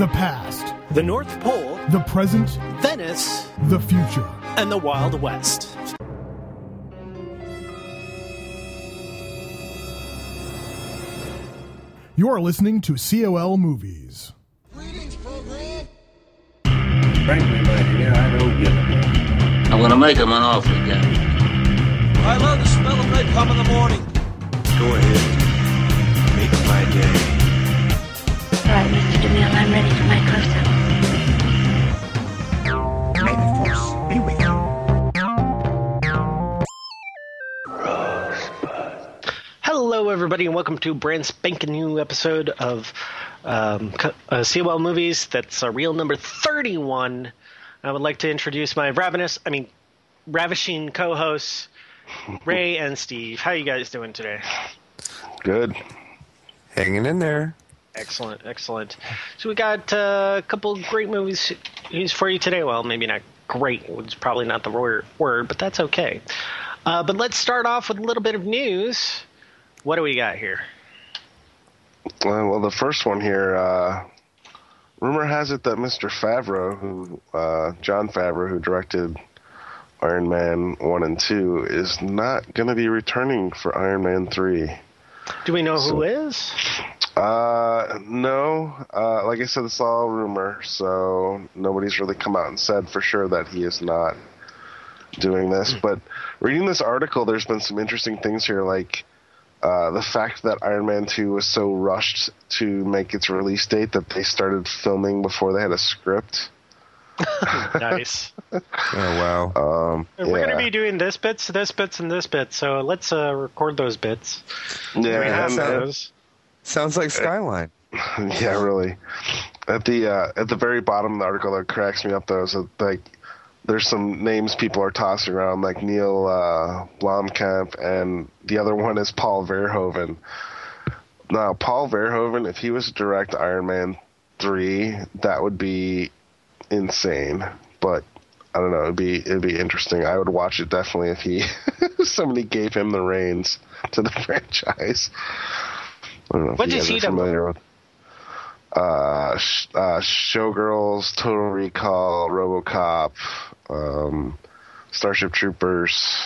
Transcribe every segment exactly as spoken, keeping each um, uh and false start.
The past. The North Pole. The present. Venice. The future. And the Wild West. You're listening to C O L Movies. Greetings, program. Frankly, my dear, I don't give a damn. I'm gonna make him an offer again. I love the smell of napalm in the morning. Go ahead. Make my day. All right, Mister DeMille, I'm ready for my close-up. May the force be with you. Hello, everybody, and welcome to a brand spanking new episode of um, uh, C O L Movies. That's uh, reel number thirty-one. I would like to introduce my ravenous, I mean, ravishing co-hosts, Ray and Steve. How are you guys doing today? Good. Hanging in there. Excellent, excellent. So we got uh, a couple great movies for you today. Well, maybe not great. It's probably not the word, but that's okay. Uh, but let's start off with a little bit of news. What do we got here? Uh, well, the first one here, uh, rumor has it that Mister Favreau, who uh, Jon Favreau, who directed Iron Man one and two, is not going to be returning for Iron Man three. Do we know so, who is? Uh, no. Uh, like I said, it's all rumor, so nobody's really come out and said for sure that he is not doing this. But reading this article, there's been some interesting things here, like uh, the fact that Iron Man two was so rushed to make its release date that they started filming before they had a script. Nice. Oh, wow. Um, We're yeah. going to be doing this bits, this bits, and this bit, so let's uh, record those bits. Yeah, we have and, those. Sounds like Skyline. Yeah, really. At the uh, at the very bottom of the article, that cracks me up though, is that, like, there's some names people are tossing around, like Neil uh, Blomkamp, and the other one is Paul Verhoeven. Now, Paul Verhoeven, if he was to direct Iron Man three, that would be insane. But I don't know, it'd be it'd be interesting. I would watch it definitely if he somebody gave him the reins to the franchise. I don't know if What you did guys he are familiar do? with uh, sh- uh, Showgirls, Total Recall, RoboCop, um, Starship Troopers.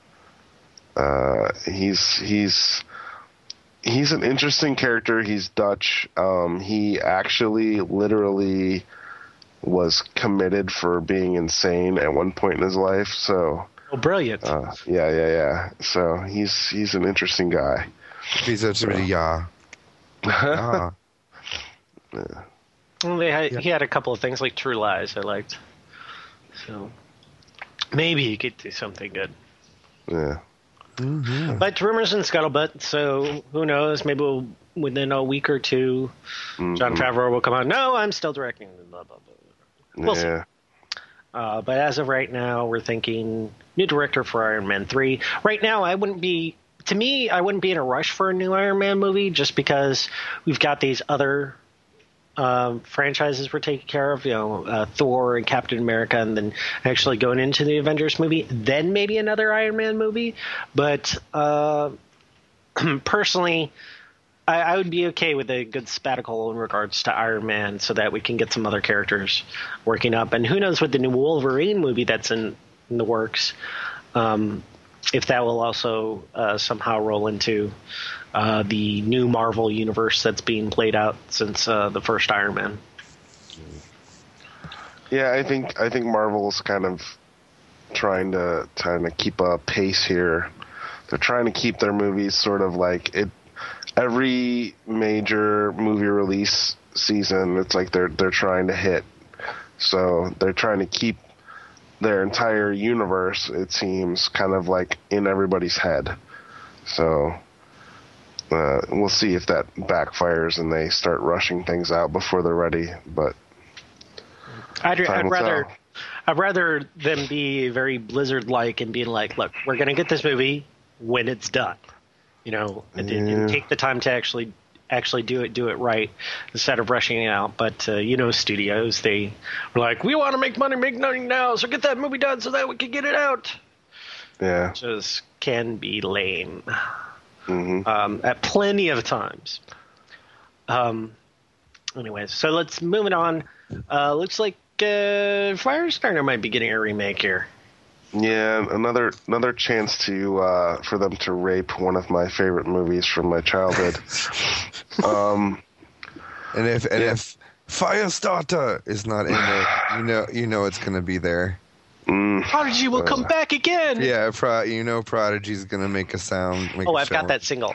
Uh, he's he's he's an interesting character. He's Dutch. Um, he actually literally was committed for being insane at one point in his life. So, Oh, brilliant. uh, yeah, yeah, yeah. So he's he's an interesting guy. He's a sort of yeah. Ah. Yeah. Well, they had, Yeah. He had a couple of things like True Lies I liked. So maybe he could do something good. Yeah. Mm-hmm. But rumors and scuttlebutt, so who knows? Maybe we'll, within a week or two, Mm-hmm. Jon Favreau will come out. No, I'm still directing. Blah, blah, blah. We'll see. Yeah. Uh, but as of right now, we're thinking new director for Iron Man three. Right now, I wouldn't be, to me, I wouldn't be in a rush for a new Iron Man movie just because we've got these other um, franchises we're taking care of, you know, uh, Thor and Captain America, and then actually going into the Avengers movie, then maybe another Iron Man movie. But uh, personally, I, I would be okay with a good sabbatical in regards to Iron Man so that we can get some other characters working up. And who knows with the new Wolverine movie that's in, in the works, um, if that will also uh, somehow roll into uh, the new Marvel universe that's being played out since uh, the first Iron Man. Yeah, I think I think Marvel's kind of trying to trying to keep a pace here. They're trying to keep their movies sort of like it. Every major movie release season, it's like they're they're trying to hit. So they're trying to keep their entire universe, it seems, kind of like in everybody's head. So uh, we'll see if that backfires and they start rushing things out before they're ready. But I'd, time I'd will rather tell. I'd rather them be very Blizzard-like and being like, look, we're going to get this movie when it's done. You know, and, Yeah. and take the time to actually actually do it, do it right, instead of rushing it out. But, uh, you know, studios, they were like, we want to make money, make money now, so get that movie done so that we can get it out. Yeah. Which is, can be lame Mm-hmm. um, at plenty of times. Um, anyways, so let's move it on. Uh, looks like uh, Firestarter might be getting a remake here. Yeah, another another chance to uh, for them to rape one of my favorite movies from my childhood. um, and if and yeah. if Firestarter is not in it, you know you know it's gonna be there. Mm, Prodigy will uh, come back again. Yeah, Pro, you know Prodigy's gonna make a sound. Make oh, a I've sound. got that single.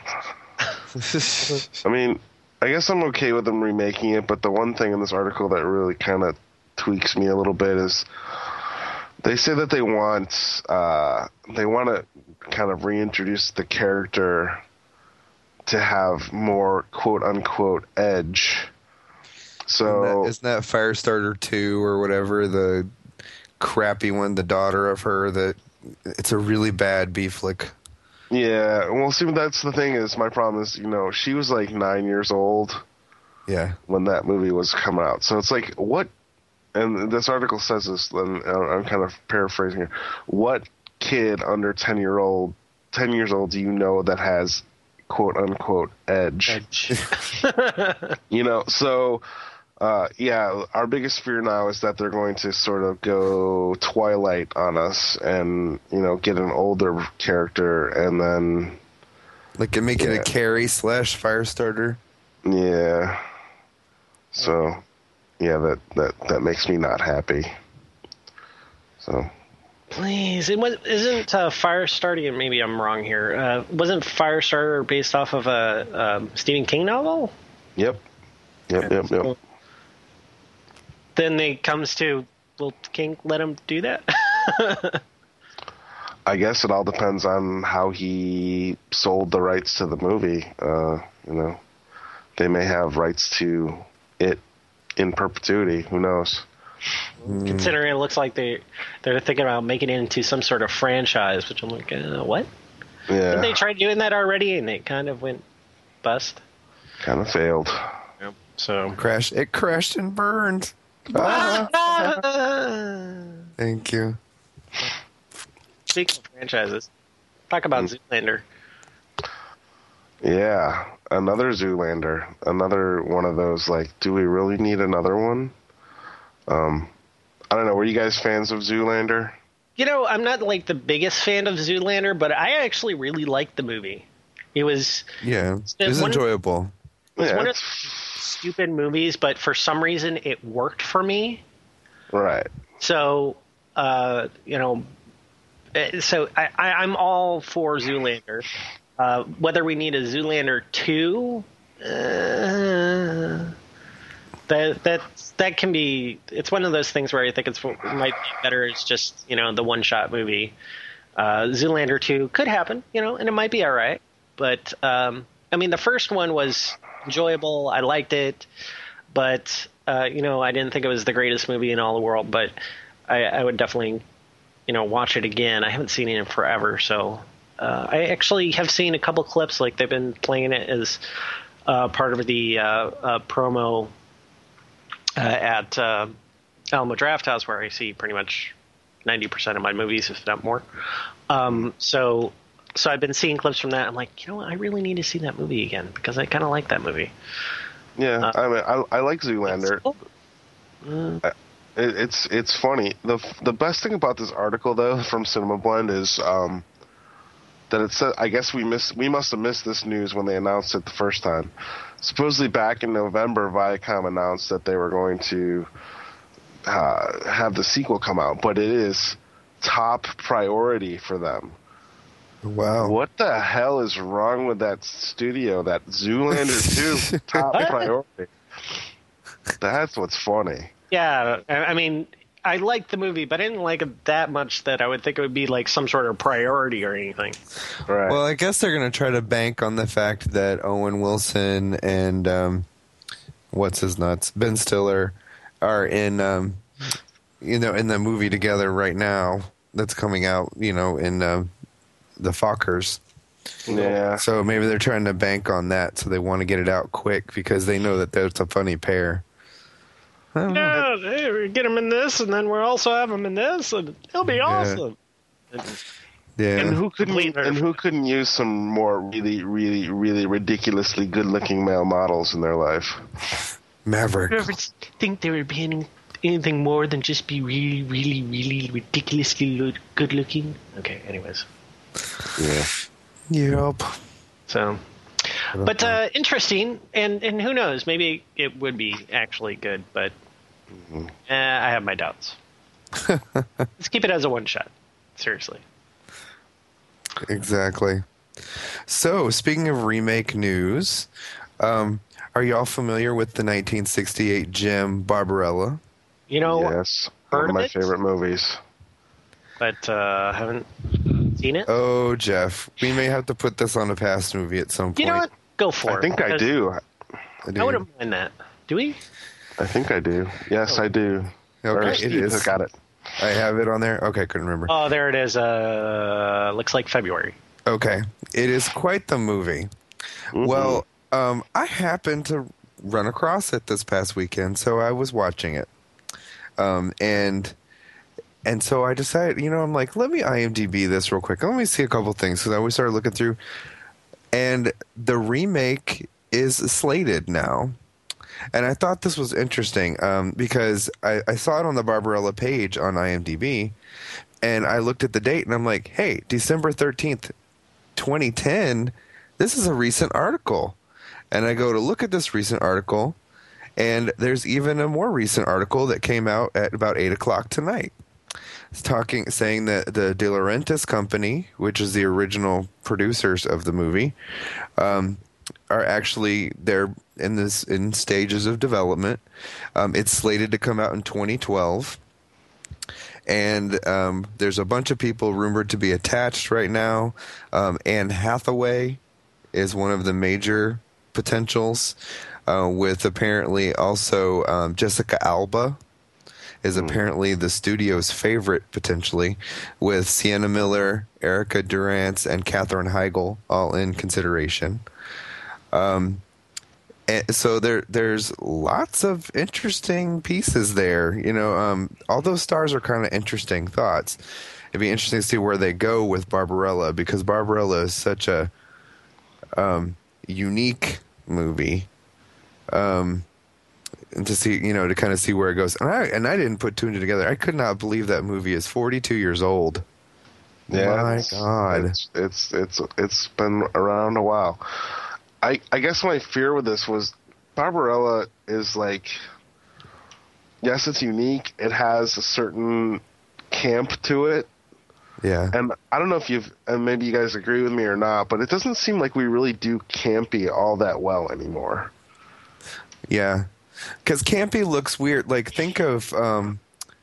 I mean, I guess I'm okay with them remaking it, but the one thing in this article that really kind of tweaks me a little bit is they say that they want uh, they want to kind of reintroduce the character to have more quote unquote edge. So isn't that, isn't that Firestarter two or whatever, the crappy one, the daughter of her, that it's a really bad B flick. Yeah, well, see, that's the thing is, my problem is, you know, she was like nine years old. Yeah. When that movie was coming out. So it's like, what, and this article says this, and I'm kind of paraphrasing here, what kid under ten year old, ten years old do you know that has quote unquote edge? edge. You know, so, uh, yeah, our biggest fear now is that they're going to sort of go Twilight on us and, you know, get an older character and then. Like, make yeah. it a Carrie slash Firestarter? Yeah. So, yeah, that, that, that makes me not happy. So. Please, it was, isn't uh, Firestarter, and maybe I'm wrong here, uh, wasn't Firestarter based off of a, a Stephen King novel? Yep. Yep, yep, yep. Then it comes to, will King let him do that? I guess it all depends on how he sold the rights to the movie. Uh, you know, they may have rights to it in perpetuity. Who knows? Considering it looks like they they're thinking about making it into some sort of franchise, which I'm like, uh, what? Yeah. Didn't they tried doing that already, and it kind of went bust? Kind of failed. Yep. So crashed. It crashed and burned. Ah. Thank you. Speaking of franchises, talk about mm. Zoolander. Yeah, another Zoolander. Another one of those, like, do we really need another one? Um, I don't know. Were you guys fans of Zoolander? You know, I'm not, like, the biggest fan of Zoolander, but I actually really liked the movie. It was... Yeah, it was enjoyable. It's yeah, one it's... of stupid movies, but for some reason it worked for me. Right. So, uh, you know, so I, I, I'm all for Zoolander. Uh, whether we need a Zoolander two, uh, that that that can be. It's one of those things where I think it's it might be better. It's just, you know, the one shot movie. Uh, Zoolander two could happen, you know, and it might be all right. But um, I mean, the first one was enjoyable. I liked it, but uh, you know, I didn't think it was the greatest movie in all the world. But I, I would definitely, you know, watch it again. I haven't seen it in forever, so uh, I actually have seen a couple clips. Like they've been playing it as uh, part of the uh, uh, promo uh, at uh, Alamo Drafthouse, where I see pretty much ninety percent of my movies, if not more. Um, so. So I've been seeing clips from that. I'm like, you know what? I really need to see that movie again because I kind of like that movie. Yeah, uh, I mean, I, I like Zoolander. Cool. Uh, it, it's it's funny. the The best thing about this article, though, from Cinema Blend is um, that it said. I guess we missed. We must have missed this news when they announced it the first time. Supposedly, back in November, Viacom announced that they were going to uh, have the sequel come out, but it is top priority for them. Wow. What the hell is wrong with that studio? That Zoolander two top priority. That's what's funny. Yeah, I mean, I liked the movie, but I didn't like it that much that I would think it would be like some sort of priority or anything. Right. Well, I guess they're going to try to bank on the fact that Owen Wilson and um, what's his nuts, Ben Stiller, are in, um, you know, in the movie together right now. That's coming out, you know, in. Uh, the Fockers. Yeah. So maybe they're trying to bank on that, so they want to get it out quick because they know that there's a funny pair. Yeah, hey, we get him in this, and then we'll also have him in this, and it'll be awesome. Yeah. And who couldn't and who couldn't use some more really, really, really ridiculously good-looking male models in their life? Maverick. You ever think they were being anything more than just be really, really, really ridiculously lo- good looking? Okay, anyways. Yeah. Yep. So, but uh, interesting, and, and who knows? Maybe it would be actually good, but mm-hmm. uh, I have my doubts. Let's keep it as a one shot. Seriously. Exactly. So, speaking of remake news, um, are you all familiar with the nineteen sixty-eight gem Barbarella? You know, yes, heard one of my it? favorite movies. But uh, haven't seen it. Oh, Jeff, we may have to put this on a past movie at some point. You know what? Go for I it. think I do. I, do. I wouldn't mind that. Do we? I think I do. Yes, I do. Okay, Or it Steve is. has got it. I have it on there. Okay, couldn't remember. Oh, there it is. Uh, looks like February. Okay, it is quite the movie. Mm-hmm. Well, um, I happened to run across it this past weekend, so I was watching it, um, and and so I decided, you know, I'm like, let me IMDb this real quick. Let me see a couple things because I always started looking through, and the remake is slated now. And I thought this was interesting um, because I, I saw it on the Barbarella page on IMDb, and I looked at the date, and I'm like, hey, December thirteenth, twenty ten, this is a recent article. And I go to look at this recent article, and there's even a more recent article that came out at about eight o'clock tonight. It's talking, saying that the De Laurentiis company, which is the original producers of the movie, um, are actually they're in this in stages of development. Um, it's slated to come out in twenty twelve, and um, there's a bunch of people rumored to be attached right now. Um, Anne Hathaway is one of the major potentials, uh, with apparently also um, Jessica Alba is apparently the studio's favorite potentially, with Sienna Miller, Erica Durance, and Katherine Heigl all in consideration. Um, and so there, there's lots of interesting pieces there. You know, um, all those stars are kind of interesting thoughts. It'd be interesting to see where they go with Barbarella, because Barbarella is such a um, unique movie. Um, and to see, you know, to kind of see where it goes. And I, and I didn't put two and two together. I could not believe that movie is forty-two years old. Yeah, My it's, God. It's, it's it's it's been around a while. I I guess my fear with this was Barbarella is like, yes, it's unique. It has a certain camp to it. Yeah. And I don't know if you've, and maybe you guys agree with me or not, but it doesn't seem like we really do campy all that well anymore. Yeah. Because campy looks weird. Like, think of, um,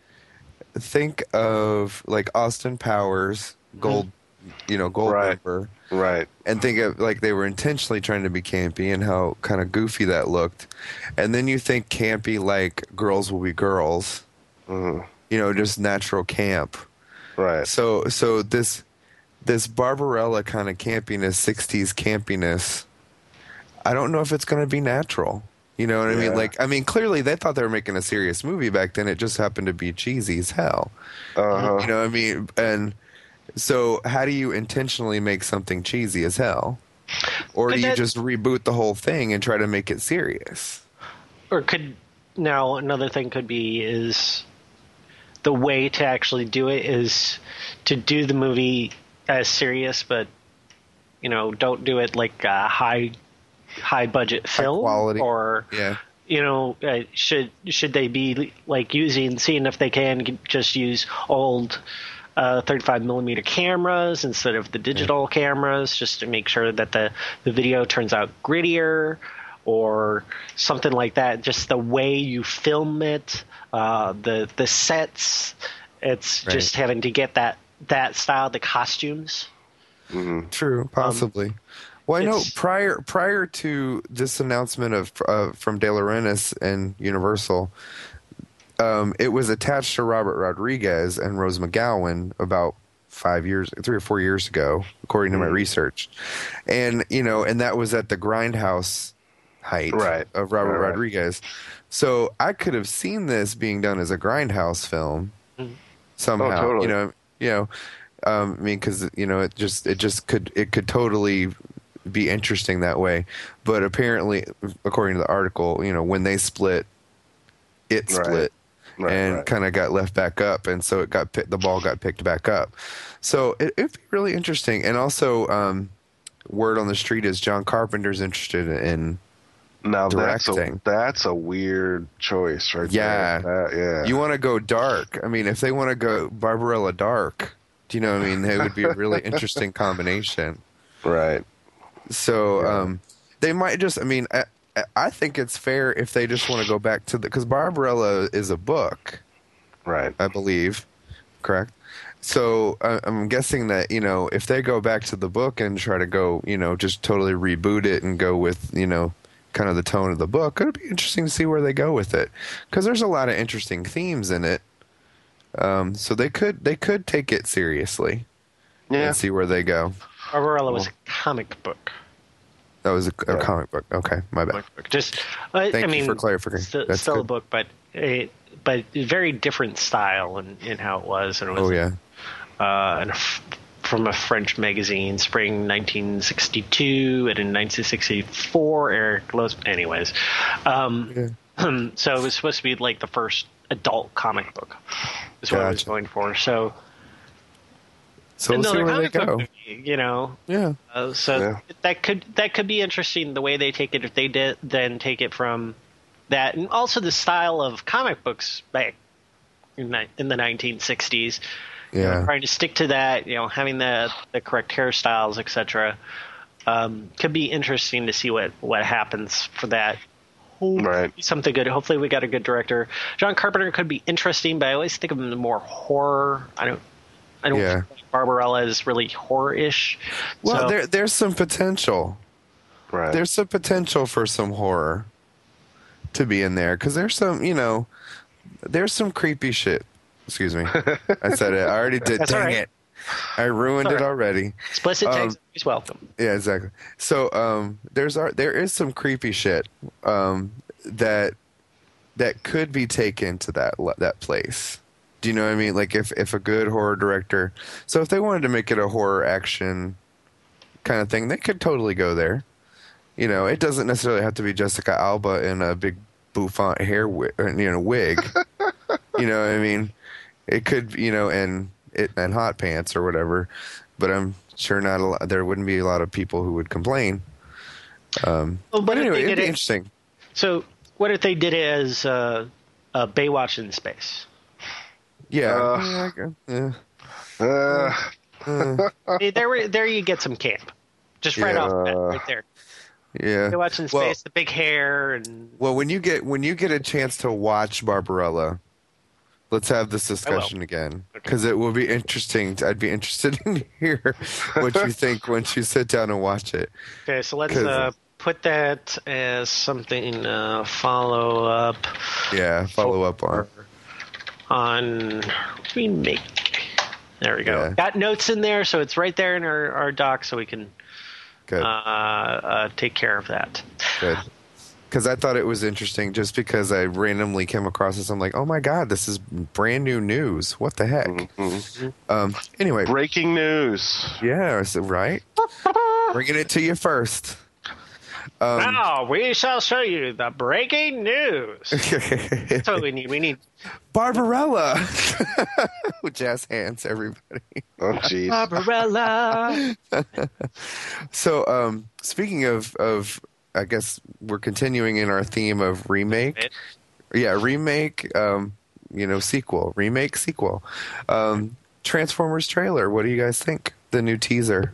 think of, like, Austin Powers, Gold, you know, Gold Right. Member. Right. And think of, like, they were intentionally trying to be campy and how kind of goofy that looked. And then you think campy like Girls Will Be Girls. Mm-hmm. You know, just natural camp. Right. So, so this, this Barbarella kind of campiness, sixties campiness, I don't know if it's going to be natural. You know what I Yeah. mean? Like, I mean, clearly they thought they were making a serious movie back then. It just happened to be cheesy as hell. Uh-huh. You know what I mean? And so how do you intentionally make something cheesy as hell? Or But do you that- just reboot the whole thing and try to make it serious? Or could now another thing could be is the way to actually do it is to do the movie as serious, but you know, don't do it like a high high budget film quality. or Yeah. you know, uh, should should they be like using seeing if they can just use old uh, thirty-five millimeter cameras instead of the digital yeah. cameras, just to make sure that the the video turns out grittier or something like that. Just the way you film it, uh, the the sets, it's Right. just having to get that that style, the costumes. Mm-hmm. True, possibly. Um, well, I know it's- prior prior to this announcement of uh, from De Laurentiis and Universal, um, it was attached to Robert Rodriguez and Rose McGowan about five years, three or four years ago, according to my research, and you know, and that was at the Grindhouse height Right. of Robert Right, right. Rodriguez. So I could have seen this being done as a Grindhouse film somehow. Oh, totally. You know, you know. Um, I mean, because you know, it just it just could it could totally be interesting that way. But apparently, according to the article, you know, when they split, it Right. split Right, and right. kind of got left back up, and so it got pi- the ball got picked back up. So it, it'd be really interesting. And also, um, word on the street is John Carpenter's interested in. Now that's a, directing. that's a weird choice, right? Yeah. there. That- yeah. You want to go dark? I mean, if they want to go Barbarella dark, do you know what I mean? It would be a really interesting combination. right. So um, they might just. I mean, I, I think it's fair if they just want to go back to the because Barbarella is a book, Right. I believe, correct? So I, I'm guessing that, you know, if they go back to the book and try to go, you know, just totally reboot it and go with, you know, kind of the tone of the book, it'd be interesting to see where they go with it, because there's a lot of interesting themes in it. Um, so they could they could take it seriously Yeah. and see where they go. Barbarella was a comic book. That was a, a Yeah. comic book. Okay, my bad. Comic book. Just, uh, Thank I you mean, for clarifying. Still, That's still a good. book, but it, but very different style in, in how it was, and it was Oh yeah, uh, and f- from a French magazine, spring nineteen sixty-two, and in nineteen sixty-four, Eric Los. Anyways, um, so it was supposed to be like the first adult comic book. Is what I was Gotcha. going for. So, so we'll see another where they comic book go. movie, you know. Yeah, Uh, so Yeah. that could that could be interesting the way they take it if they did then take it from that, and also the style of comic books back in, ni- in the nineteen sixties. You know, yeah. trying to stick to that, you know, having the the correct hairstyles, et cetera. Um, could be interesting to see what what happens for that. Right. Something good. Hopefully, we got a good director. John Carpenter could be interesting, but I always think of him more horror. I don't. I don't Yeah. think Barbarella is really horror-ish. Well, So- there there's some potential. Right. There's some potential for some horror to be in there, because there's some, you know, there's some creepy shit. Excuse me, I said it. I already did. That's Dang all right. it! I ruined All it right. already. Explicit Um, text is welcome. Yeah, exactly. So um, there's our, there is some creepy shit um, that that could be taken to that that place. Do you know what I mean? Like if if a good horror director, so if they wanted to make it a horror action kind of thing, they could totally go there. You know, it doesn't necessarily have to be Jessica Alba in a big bouffant hair wig, you know, wig. You know what I mean? It could, you know, and it and hot pants or whatever. But I'm sure not a lot, there wouldn't be a lot of people who would complain. Um, Well, but but if anyway, they it'd did be it- interesting. So, what if they did it as uh, uh, Baywatch in space? Yeah. Uh, yeah, I gu- yeah. Uh, Hey, there, there you get some camp, just right Yeah. off the bat, right there. Yeah. Baywatch in Well- space, the big hair, and Well, when you get when you get a chance to watch Barbarella, let's have this discussion again, because it will be interesting. To, I'd be interested in hear what you think once you sit down and watch it. okay. So let's 'Cause- uh, put that as something uh, follow up Yeah, follow up on. on remake. There we go. Yeah. Got notes in there, so it's right there in our, our doc, so we can Good, uh, uh, take care of that. good. Because I thought it was interesting, just because I randomly came across this. I'm like, oh my god, this is brand new news. What the heck? Mm-hmm. Um. Anyway, breaking news. yeah, is it right? Bringing it to you first. Um, Now we shall show you the breaking news. That's what we need. We need Barbarella. Jazz hands, everybody. Oh, jeez. Barbarella. So, um, speaking of, of, I guess we're continuing in our theme of remake. Yeah, remake, um, you know, sequel. Remake, sequel. Um, Transformers trailer. What do you guys think? The new teaser.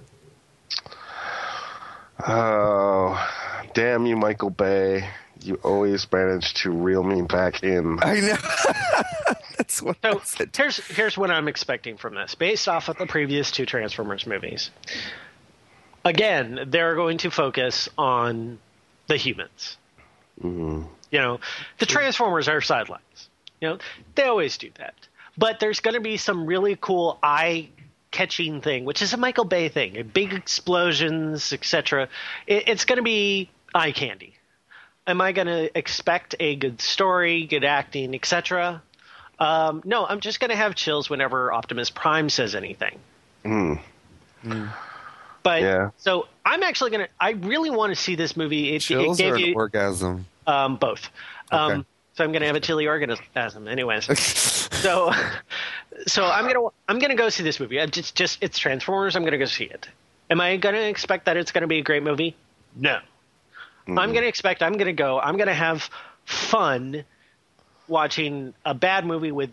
Oh, damn you, Michael Bay. You always manage to reel me back in. I know. That's what I So said. here's here's what I'm expecting from this, based off of the previous two Transformers movies. Again, they're going to focus on the humans. Mm-hmm. You know, the Transformers are sidelines. You know, they always do that. But there's going to be some really cool eye-catching thing, which is a Michael Bay thing. Big explosions, et cetera. It, it's going to be eye candy. Am I going to expect a good story, good acting, et cetera? Um, no, I'm just going to have chills whenever Optimus Prime says anything. Mm. But Yeah. so I'm actually gonna. I really want to see this movie. It, Chills it gave or an you orgasm? um, both. Okay. Um, so I'm gonna have a chilly orgasm, anyways. so, so I'm gonna I'm gonna go see this movie. I just just it's Transformers. I'm gonna go see it. Am I gonna expect that it's gonna be a great movie? No. Mm-hmm. I'm gonna expect. I'm gonna go. I'm gonna have fun watching a bad movie with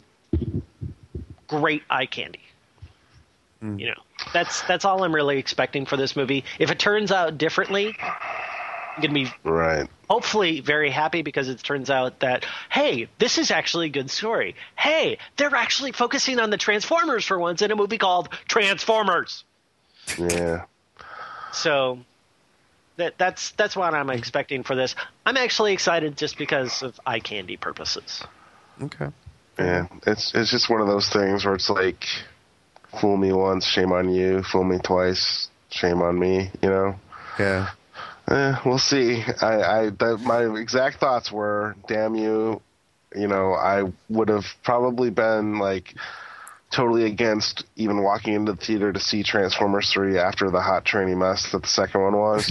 great eye candy. Mm. You know, that's that's all I'm really expecting for this movie. If it turns out differently, I'm gonna be right. hopefully very happy because it turns out that, hey, this is actually a good story. Hey, they're actually focusing on the Transformers for once in a movie called Transformers. Yeah. So that that's that's what I'm expecting for this. I'm actually excited just because of eye candy purposes. Okay. Yeah, it's it's just one of those things where it's like, fool me once, shame on you. Fool me twice, shame on me. You know. Yeah. Eh, we'll see. I, I that, my exact thoughts were, damn you. You know, I would have probably been like totally against even walking into the theater to see Transformers three after the hot trainee mess that the second one was.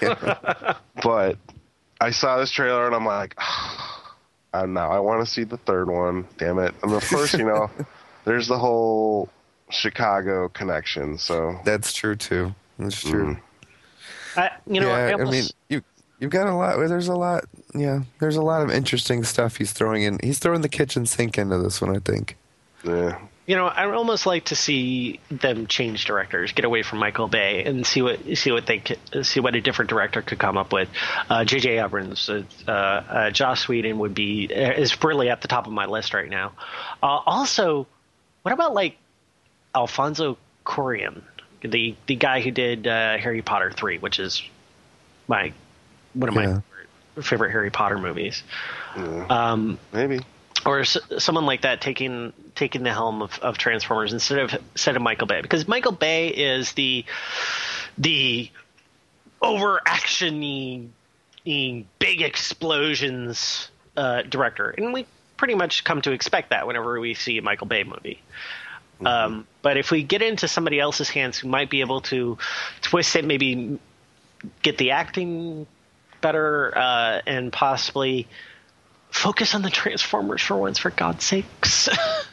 But I saw this trailer and I'm like, oh, now I want to see the third one. Damn it! And of course, you know, there's the whole Chicago connection. So that's true too. That's true. Mm. I, you know, yeah, I, I almost, mean, you you've got a lot. There's a lot. Yeah, there's a lot of interesting stuff he's throwing in. He's throwing the kitchen sink into this one, I think. Yeah. You know, I'd almost like to see them change directors, get away from Michael Bay, and see what see what they could, see what a different director could come up with. Uh, J J Abrams, uh, uh, Joss Whedon would be is really at the top of my list right now. Uh, also, what about like Alfonso Cuarón, the the guy who did uh, Harry Potter three, which is my one of my yeah. favorite, favorite Harry Potter movies. Yeah. Um, Maybe. Or s- someone like that taking taking the helm of, of Transformers instead of instead of Michael Bay, because Michael Bay is the the over actiony, big explosions uh, director, and we pretty much come to expect that whenever we see a Michael Bay movie. Mm-hmm. Um, but if we get into somebody else's hands who might be able to twist it, maybe get the acting better, uh, and possibly focus on the Transformers for once, for God's sakes.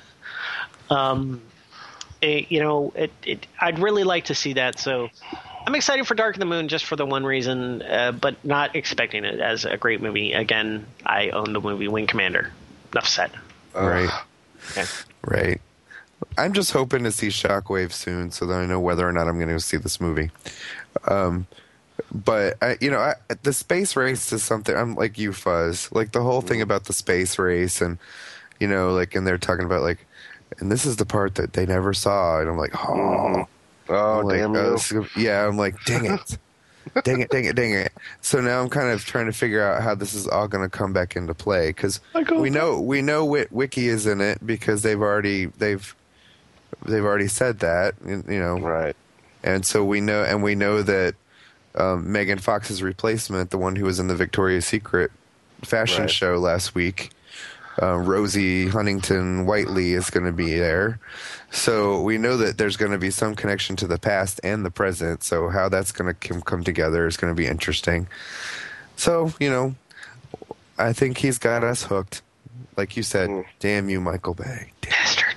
um, it, you know, it, it, I'd really like to see that. So I'm excited for Dark of the Moon just for the one reason, uh, but not expecting it as a great movie. Again, I own the movie Wing Commander. Enough said. Right. Okay. Right. I'm just hoping to see Shockwave soon so that I know whether or not I'm going to see this movie. Um, But, I, you know, I, the space race is something, I'm like you, Fuzz. Like, the whole thing about the space race and, you know, like, and they're talking about, like, and this is the part that they never saw. And I'm like, oh. Oh, I'm like, damn oh, you. this is- yeah, I'm like, dang it. dang it, dang it, dang it. So now I'm kind of trying to figure out how this is all going to come back into play. Because we know, we know Wit- Wiki is in it because they've already, they've, they've already said that, you know. Right. And so we know, and we know that Um, Megan Fox's replacement, the one who was in the Victoria's Secret fashion right. show last week, uh, Rosie Huntington Whiteley, is going to be there. So we know that there's going to be some connection to the past and the present. So how that's going to come together is going to be interesting. So, you know, I think he's got us hooked. Like you said, mm. damn you, Michael Bay. Bastard.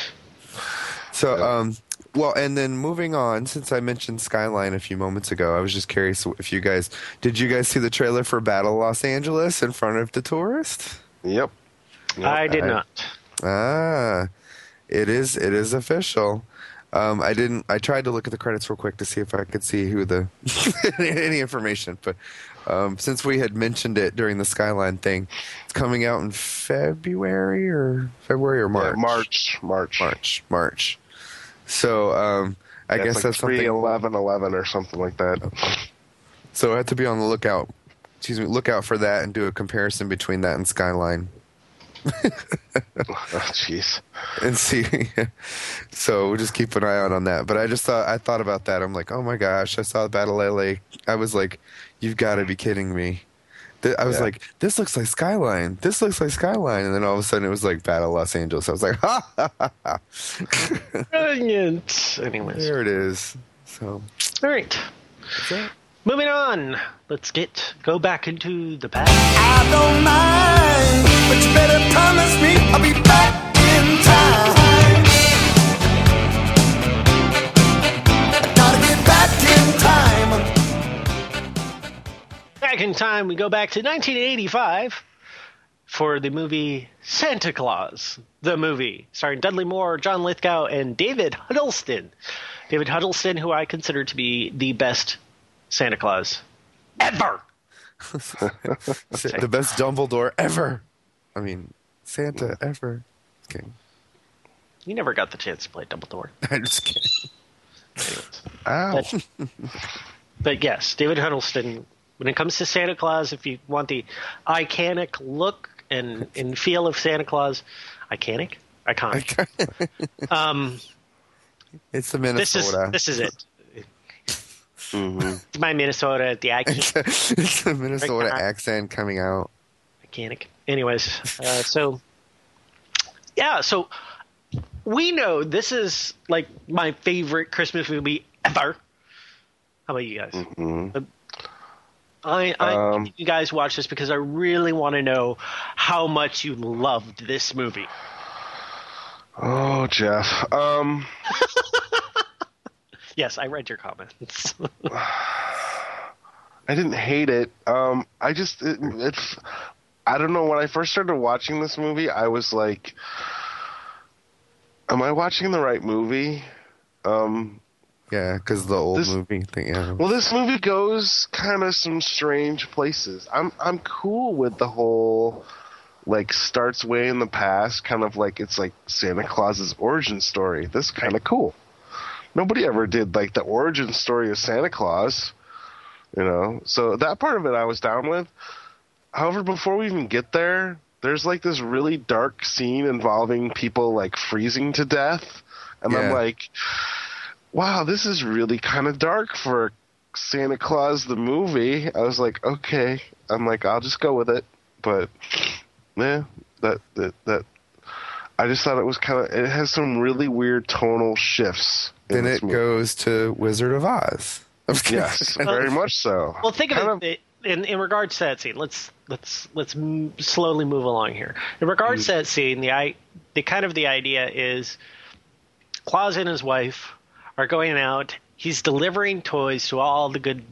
So, um... well, and then moving on, since I mentioned Skyline a few moments ago, I was just curious if you guys, did you guys see the trailer for Battle Los Angeles in front of the tourist? Yep. yep. I did I, not. Ah, it is, it is official. Um, I didn't, I tried to look at the credits real quick to see if I could see who the, any information, but um, since we had mentioned it during the Skyline thing, it's coming out in February or February or March? Yeah, March. March. March. March. So um, I yeah, guess like that's three something. eleven eleven or something like that. Okay. So I have to be on the lookout. Excuse me, look out for that and do a comparison between that and Skyline. Oh, jeez. And see. So we'll just keep an eye out on that. But I just thought I thought about that. I'm like, oh my gosh, I saw Battle L A. I was like, you've got to be kidding me. I was yeah. like, this looks like Skyline. This looks like Skyline. And then all of a sudden it was like Battle Los Angeles. I was like, ha, ha, ha, ha. Brilliant. Anyways. There it is. So, All right. that's it. Moving on. Let's get go back into the past. I don't mind, but you better promise me I'll be back in time. I gotta get back in time. Back in time, we go back to nineteen eighty-five for the movie Santa Claus, the movie, starring Dudley Moore, John Lithgow, and David Huddleston. David Huddleston, who I consider to be the best Santa Claus ever. The best Dumbledore ever. I mean, Santa ever. Okay. You never got the chance to play Dumbledore. I'm just kidding. Anyways. Ow. But, but yes, David Huddleston, when it comes to Santa Claus, if you want the iconic look and, and feel of Santa Claus, iconic? Iconic. um, it's the this is, Minnesota. this is it. Mm-hmm. It's my Minnesota, the iconic. It's the Minnesota Iconic. accent coming out. Mechanic. Anyways, uh, so yeah, so we know this is like my favorite Christmas movie ever. How about you guys? Mm-hmm. I, I Um, think you guys watch this because I really want to know how much you loved this movie. Oh, Jeff. Um, Yes, I read your comments. I didn't hate it. Um, I just it, it's. I don't know. When I first started watching this movie, I was like, "Am I watching the right movie?" Um, Yeah, because the old This- movie thing. Yeah. well, this movie goes kind of some strange places. I'm I'm cool with the whole, like, starts way in the past, kind of like it's like Santa Claus's origin story. This is kind of cool. Nobody ever did like the origin story of Santa Claus, you know. So that part of it I was down with. However, before we even get there, there's like this really dark scene involving people like freezing to death, and I'm Yeah. like, wow, this is really kind of dark for Santa Claus the movie. I was like, okay, I'm like, I'll just go with it. But yeah, that that that I just thought it was kind of, it has some really weird tonal shifts. in Then this it movie. goes to Wizard of Oz. I'm just kidding. Yes, very much so. Well, think Kind of it in, in regards to that scene. Let's let's let's m- slowly move along here. In regards to that scene, the I the kind of the idea is Claus and his wife are going out. He's delivering toys to all the good,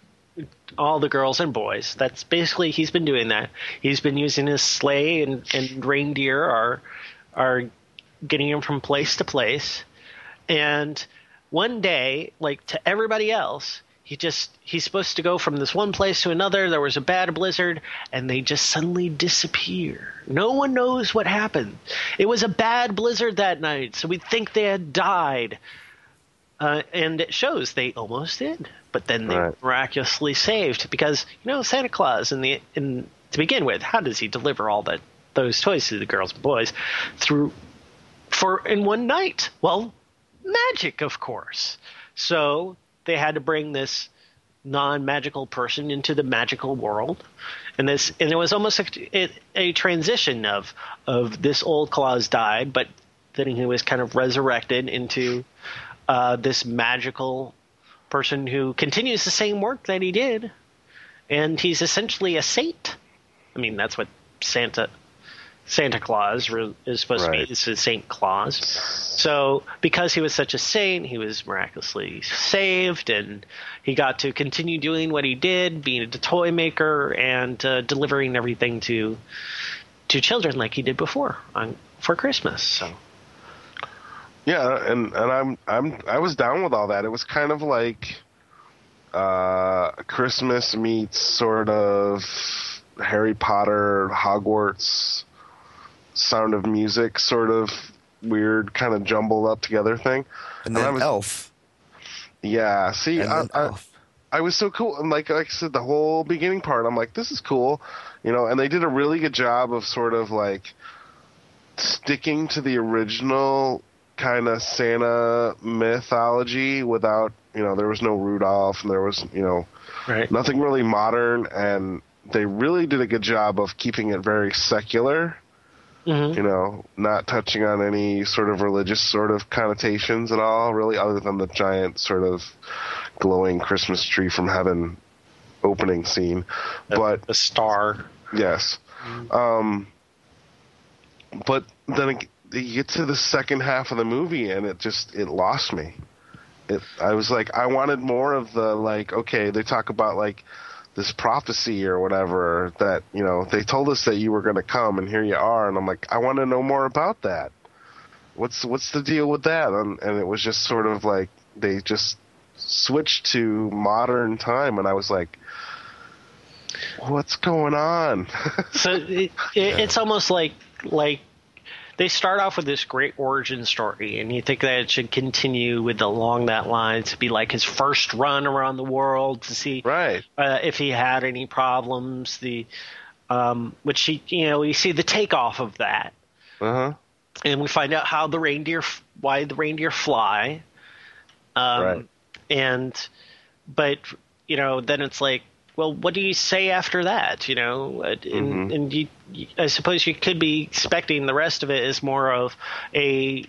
all the girls and boys. That's basically he's been doing that. He's been using his sleigh and, and reindeer are are getting him from place to place. And one day, like to everybody else, he just he's supposed to go from this one place to another. There was a bad blizzard, and they just suddenly disappear. No one knows what happened. It was a bad blizzard that night, so we think they had died. Uh, and it shows they almost did, but then they Right. miraculously saved because you know Santa Claus in the in to begin with, how does he deliver all that those toys to the girls and boys through for in one night? Well, magic, of course. So they had to bring this non-magical person into the magical world, and this and it was almost a, it, a transition of of this old Claus died, but then he was kind of resurrected into uh, this magical person who continues the same work that he did, and he's essentially a saint. I mean, that's what Santa Santa Claus re- is supposed Right. to be. It's a Saint Claus. So because he was such a saint, he was miraculously saved, and he got to continue doing what he did, being a toy maker and uh, delivering everything to to children like he did before on for Christmas. So Yeah, and, and I'm I'm I was down with all that. It was kind of like uh, Christmas meets sort of Harry Potter, Hogwarts, Sound of Music, sort of weird, kind of jumbled up together thing. And then I was, Elf. Yeah, see, And I, then I, Elf. I was so cool. And like, like I said, the whole beginning part, I'm like, this is cool, you know. And they did a really good job of sort of like sticking to the original kind of Santa mythology without, you know, there was no Rudolph and there was, you know, right. nothing really modern. And they really did a good job of keeping it very secular. Mhm. You know, not touching on any sort of religious sort of connotations at all, really, other than the giant sort of glowing Christmas tree from heaven opening scene. The, but the star. Yes. Um, but then it, you get to the second half of the movie and it just, it lost me. It, I was like, I wanted more of the, like, okay, they talk about, like, this prophecy or whatever that, you know, they told us that you were going to come and here you are. And I'm like, I want to know more about that. What's, what's the deal with that? And, and it was just sort of like, they just switched to modern time. And I was like, what's going on? So it, it, yeah. it's almost like, like, they start off with this great origin story, and you think that it should continue with along that line to be like his first run around the world to see right. uh, if he had any problems. The um, which he, you know, we see the takeoff of that, uh-huh. and we find out how the reindeer, why the reindeer fly, um, right. and but you know, then it's like, well, what do you say after that? You know, and, mm-hmm. and you, I suppose you could be expecting the rest of it is more of a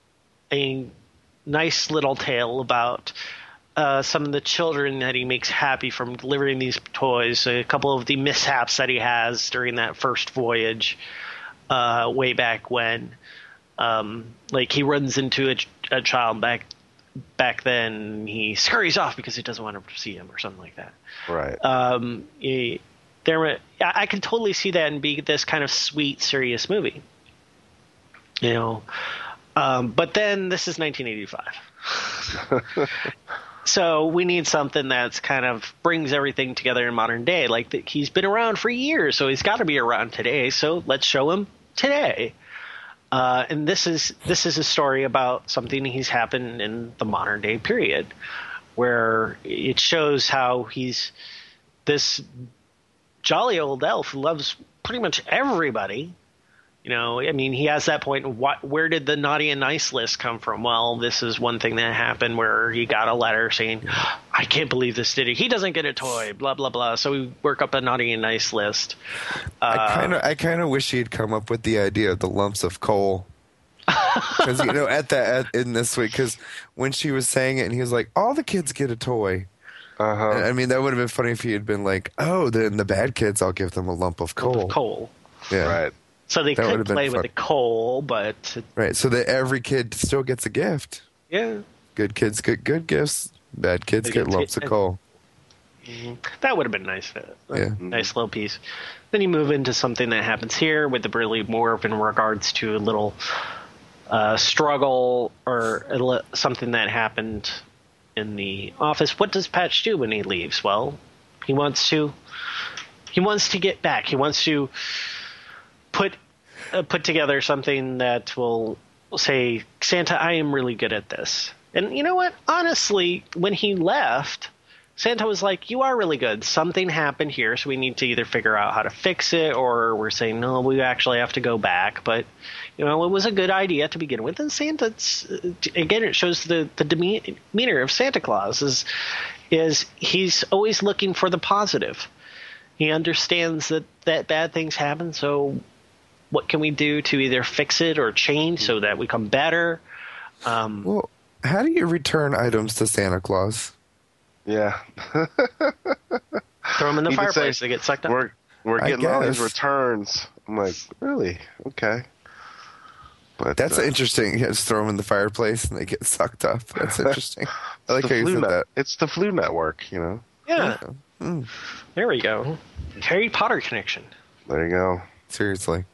a nice little tale about uh, some of the children that he makes happy from delivering these toys. A couple of the mishaps that he has during that first voyage, uh, way back when, um, like he runs into a, a child back. Back then, he scurries off because he doesn't want to see him or something like that. Right. Um, he, there, I could totally see that and be this kind of sweet, serious movie. You know, um, but then this is nineteen eighty-five, so we need something that's kind of brings everything together in modern day. Like the, he's been around for years, so he's got to be around today. So let's show him today. Uh, and this is this is a story about something he's happened in the modern day period, where it shows how he's this jolly old elf who loves pretty much everybody. You know, I mean, he has that point. What, where did the naughty and nice list come from? Well, this is one thing that happened where he got a letter saying, I can't believe this did it. He doesn't get a toy, blah, blah, blah. So we work up a naughty and nice list. Uh, I kind of I kind of wish he'd come up with the idea of the lumps of coal. Because, you know, at that at, in this week, because when she was saying it and he was like, all the kids get a toy. Uh-huh. And, I mean, that would have been funny if he had been like, oh, then the bad kids, I'll give them a lump of coal. Lump of coal. Yeah. Right. So they That could would've been play with fun. the coal, but Right, so that every kid still gets a gift. yeah, Good kids get good gifts. Bad kids Bad get kids lumps get- of coal. that would have been nice. A Yeah. nice little piece. Then you move into something that happens here with the really more in regards to a little uh, struggle or a li- something that happened in the office. What does Patch do when he leaves? Well, he wants to he wants to get back. He wants to put uh, put together something that will say, Santa, I am really good at this. And you know what? Honestly, when he left, Santa was like, you are really good. Something happened here, so we need to either figure out how to fix it, or we're saying, no, we actually have to go back. But, you know, it was a good idea to begin with. And Santa's, again, it shows the, the demeanor of Santa Claus is, is he's always looking for the positive. He understands that, that bad things happen, so what can we do to either fix it or change so that we come better? Um, Well, how do you return items to Santa Claus? Yeah. throw them in the He could fireplace, say, they get sucked up. We're we're I getting all these guess. returns. I'm like, really? Okay. But That's uh, interesting. You just throw them in the fireplace and they get sucked up. That's interesting. I like the how you Flu said Net- that. It's the Flu Network, you know. Yeah. Mm, There we go. Harry Potter connection. There you go. seriously.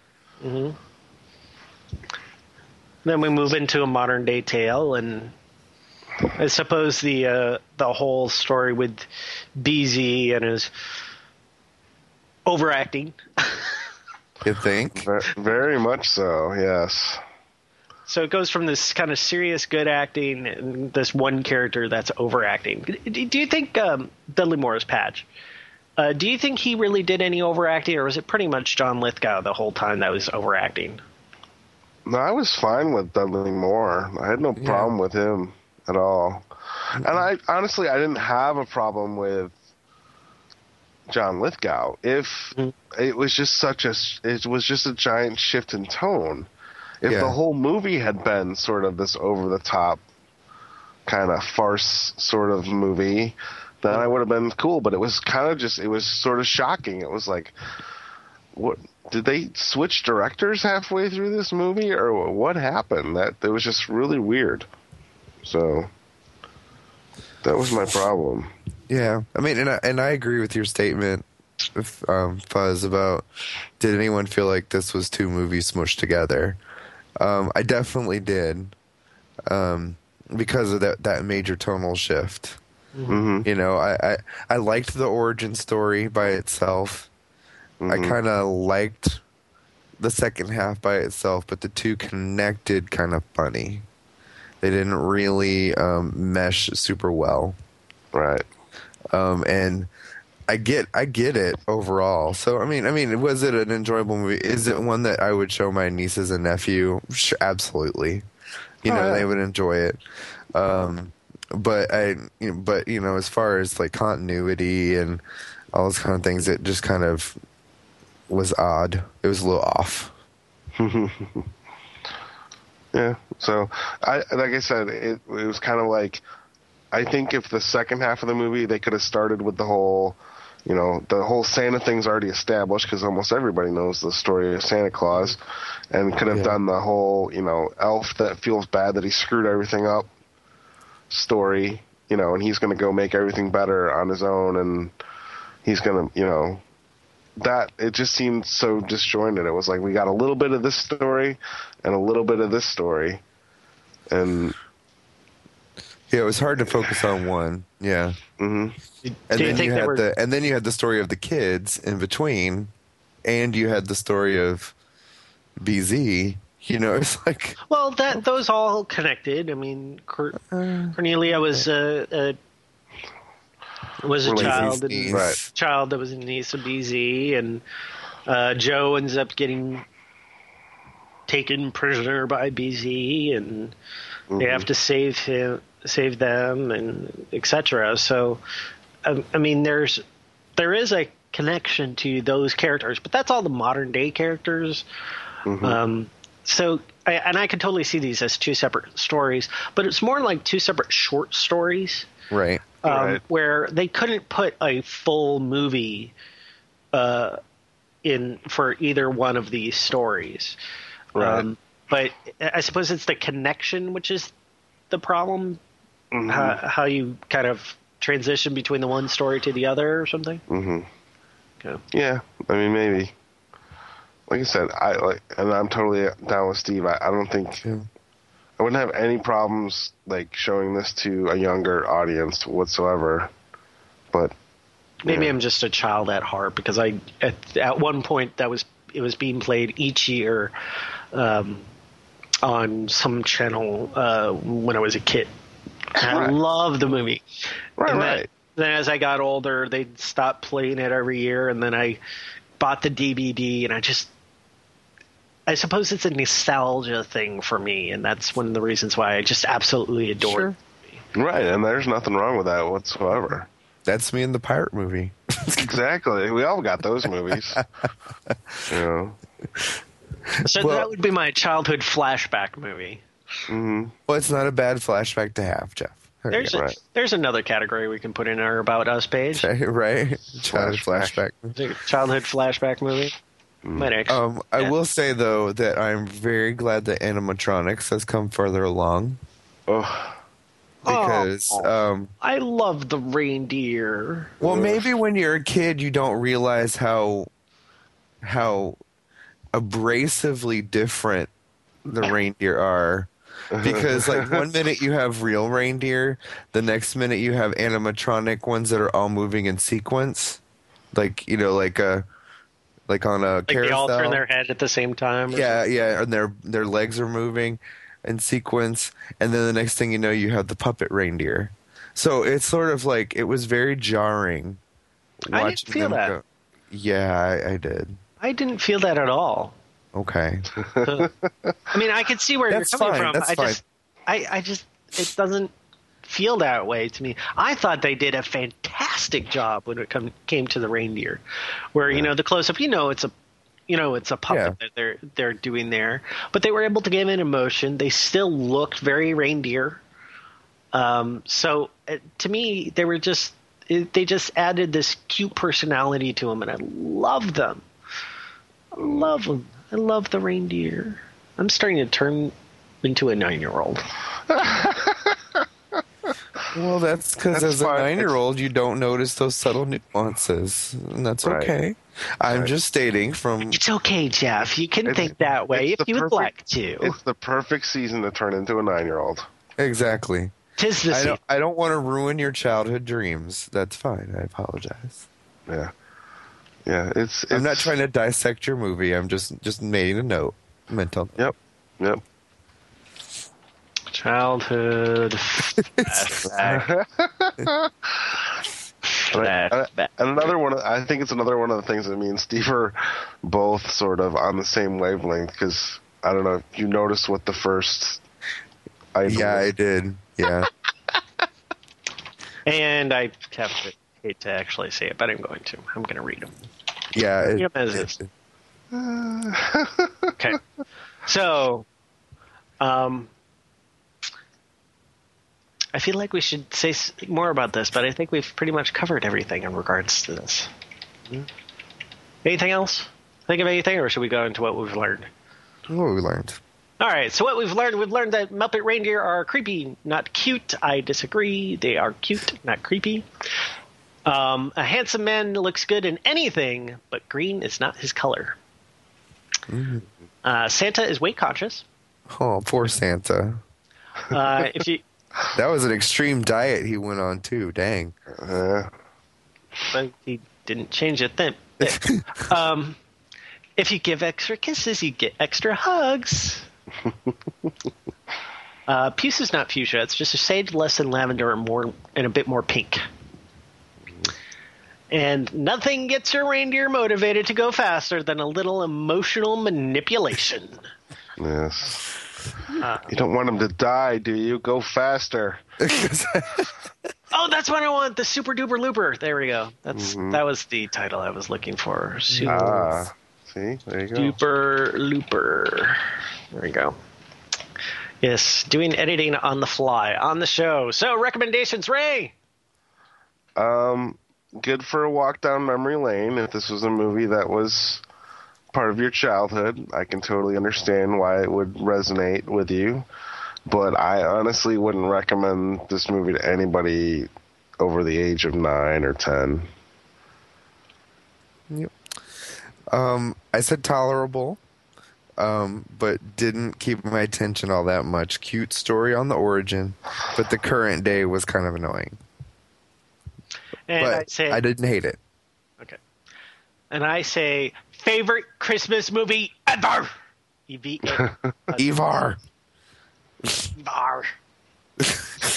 Then we move into a modern day tale, and I suppose the uh, the whole story with B Z and his overacting. You think? Ver- Very much so. Yes. So it goes from this kind of serious good acting and this one character that's overacting. Do do you think um, Dudley Moore's Patch? Uh, do you think he really did any overacting, or was it pretty much John Lithgow the whole time that was overacting? No, I was fine with Dudley Moore. I had no problem with him at all. And I honestly, I didn't have a problem with John Lithgow. If it was just such a, it was just a giant shift in tone. If Yeah. the whole movie had been sort of this over the top kind of farce sort of movie, then I would have been cool. But it was kind of just, it was sort of shocking. It was like, what, did they switch directors halfway through this movie, or what happened? That it was just really weird. So that was my problem. Yeah, I mean, and I, and I agree with your statement, um, Fuzz, about did anyone feel like this was two movies smushed together? Um, I definitely did, um, because of that, that major tonal shift. Mm-hmm. You know, I, I, I liked the origin story by itself. Mm-hmm. I kind of liked the second half by itself, but the two connected kind of funny. They didn't really um, mesh super well. Right. Um, and I get, I get it overall. So I mean, I mean, was it an enjoyable movie? Is it one that I would show my nieces and nephew? Sure, absolutely. You oh, know, yeah. they would enjoy it. Um, but I, you know, but you know, as far as like continuity and all those kind of things, it just kind of was odd. It was a little off. Yeah. So I, like I said, it, it was kind of like, I think if the second half of the movie, they could have started with the whole, you know, the whole Santa thing's already established because almost everybody knows the story of Santa Claus, and could have Yeah. done the whole, you know, elf that feels bad that he screwed everything up story, you know, and he's going to go make everything better on his own, and he's going to, you know, that, it just seemed so disjointed. It was like we got a little bit of this story and a little bit of this story, and yeah, it was hard to focus on one. Yeah. Mm-hmm. And Do you then think you they had were- the and then you had the story of the kids in between, and you had the story of B Z. You know, it's like, Well, that those all connected. I mean, Cor- Cornelia was a, a was a Well, child, niece. and, Right. child that was a niece of B Z, and uh, Joe ends up getting taken prisoner by B Z, and they have to save him, save them, and et cetera. So, um, I mean, there's there is a connection to those characters, but that's all the modern day characters. Um, so, I, and I could totally see these as two separate stories, but it's more like two separate short stories, right. um, Right. where they couldn't put a full movie uh, in for either one of these stories. Right. Um, but I suppose it's the connection which is the problem. Mm-hmm. How, how you kind of transition between the one story to the other or something. Mm-hmm. Okay. Yeah, I mean, maybe. Like I said, I like, and I'm totally down with Steve. I, I don't think Yeah. I wouldn't have any problems like showing this to a younger audience whatsoever. But Maybe yeah. I'm just a child at heart because I at, at one point that was it was being played each year um, on some channel uh, when I was a kid. And I Right. love the movie. Right, and then, right. then as I got older, they'd stop playing it every year, and then I bought the D V D, and I just I suppose it's a nostalgia thing for me, and that's one of the reasons why I just absolutely adore Sure. it. right, and there's nothing wrong with that whatsoever. That's me in the pirate movie. Exactly. We all got those movies. You know. So Well- that would be my childhood flashback movie. Mm-hmm. Well, it's not a bad flashback to have, Jeff. There's a, Right. there's another category we can put in our About Us page. right? Childhood Flashback. flashback. Childhood flashback movie. Might actually. Um, I Yeah. will say though that I'm very glad that animatronics has come further along Oh, because, Oh. um, I love the reindeer. well, maybe when you're a kid you don't realize how how abrasively different the reindeer are. Because like one minute you have real reindeer, the next minute you have animatronic ones that are all moving in sequence, like you know, like a like on a Like carousel. they all turn their head at the same time. or Yeah, yeah, and their their legs are moving in sequence, and then the next thing you know, you have the puppet reindeer. So it's sort of like it was very jarring. I didn't watching feel them that. go- Yeah, I, I did. I didn't feel that at all. Okay. So, I mean, I could see where That's you're coming fine, from. that's I fine. just, I, I just, it doesn't feel that way to me. I thought they did a fantastic job when it come, came to the reindeer, where you know the close up, you know, it's a, you know, it's a puppet Yeah. that they're they're doing there, but they were able to give it emotion. They still looked very reindeer. Um, so uh, to me, they were just it, they just added this cute personality to them, and I love them. I love them. I love the reindeer. I'm starting to turn into a nine-year-old. Well, that's because as a fine. nine-year-old, you don't notice those subtle nuances, and that's Right. okay. I'm Right. just stating from It's okay, Jeff. You can It's- think that way it's if the you would perfect- like to. It's the perfect season to turn into a nine-year-old. exactly. Tis the I season. don't. I don't want to ruin your childhood dreams. That's fine. I apologize. Yeah, yeah. It's. it's I'm not trying to dissect your movie. I'm just just making a note. Mental. Yep, yep. Childhood flashback. And, I- Flashback. and another one. Of, I think it's another one of the things that me and Steve are both sort of on the same wavelength because I don't know if you noticed what the first. Idol Yeah, I was. did. Yeah. And I have to hate to actually say it, but I'm going to. I'm going to read them. Yeah. It, Yep, as is. it- Okay. So, um, I feel like we should say s- more about this, but I think we've pretty much covered everything in regards to this. Anything else? Think of anything, or should we go into what we've learned? what we learned. All right, so what we've learned, we've learned that Muppet reindeer are creepy, not cute. I disagree. They are cute, not creepy. Um, a handsome man looks good in anything, but green is not his color. Uh, Santa is weight conscious. Oh, poor Santa. Uh, if you, That was an extreme diet he went on too. Dang. Uh, but he didn't change it then. um, if you give extra kisses, you get extra hugs. uh, puce is not fuchsia. It's just a shade less than lavender and more and a bit more pink. And nothing gets your reindeer motivated to go faster than a little emotional manipulation. yes. Uh, You don't want him to die, do you? Go faster. Oh, that's what I want. The Super Duper Looper. There we go. That's that was the title I was looking for. Super Ah, see, there you go. Duper Looper. There we go. Yes, doing editing on the fly on the show. So recommendations, Ray. Um, good for a walk down memory lane. If this was a movie that was part of your childhood, I can totally understand why it would resonate with you. But I honestly wouldn't recommend this movie to anybody over the age of nine or ten. Yep. Um, I said tolerable, um, but didn't keep my attention all that much. Cute story on the origin, but the current day was kind of annoying. And but I say I didn't hate it. okay. And I say favorite Christmas movie ever. E V Evar. Bar. Okay.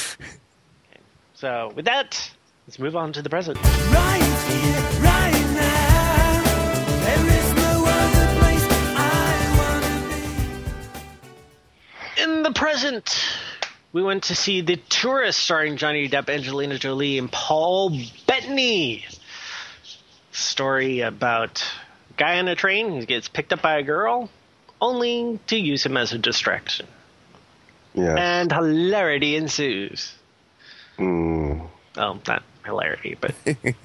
So with that, let's move on to the present. Right here, right now. There is no other place I wanna be. In the present, we went to see The Tourist starring Johnny Depp, Angelina Jolie, and Paul Bettany. Story about a guy on a train who gets picked up by a girl, only to use him as a distraction. Yeah. And hilarity ensues. Mm. Oh, not hilarity, but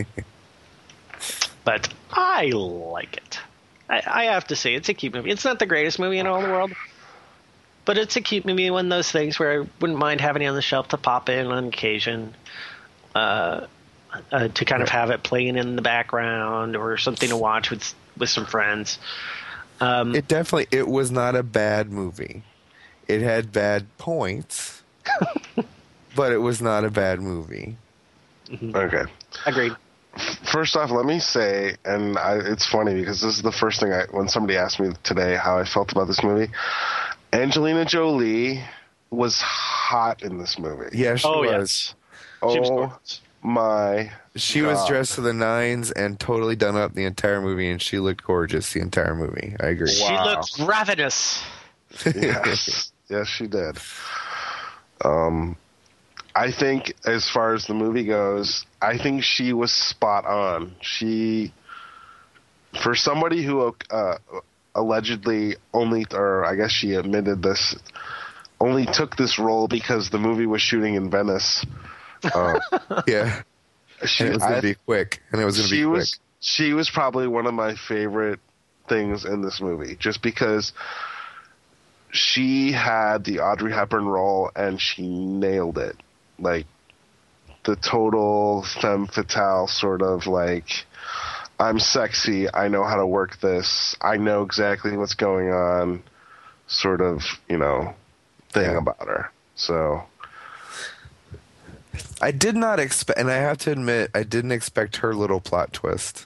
but I like it. I, I have to say, it's a cute movie. It's not the greatest movie in all the world, but it's a cute movie. One of those things where I wouldn't mind having it on the shelf to pop in on occasion, uh, uh, to kind of have it playing in the background or something to watch with with some friends. Um, It definitely. It was not a bad movie. It had bad points, but it was not a bad movie. Okay. agreed. First off, let me say, and I, it's funny because this is the first thing I, when somebody asked me today how I felt about this movie. Angelina Jolie was hot in this movie. Yeah, she Oh, was. yes. She was Oh gorgeous. my! She was God. dressed to the nines and totally done up the entire movie, and she looked gorgeous the entire movie. I agree. She Wow. looks ravenous. Yes, yes, she did. Um, I think as far as the movie goes, I think she was spot on. She, for somebody who uh, allegedly only, or I guess she admitted this, only took this role because the movie was shooting in Venice. Uh, Yeah. she, And it was going I- to be quick. And it was going to she be quick. was she was probably one of my favorite things in this movie, just because she had the Audrey Hepburn role and she nailed it. Like the total femme fatale sort of like, I'm sexy, I know how to work this, I know exactly what's going on sort of, you know, thing Yeah. about her. So I did not expect, and I have to admit, I didn't expect her little plot twist.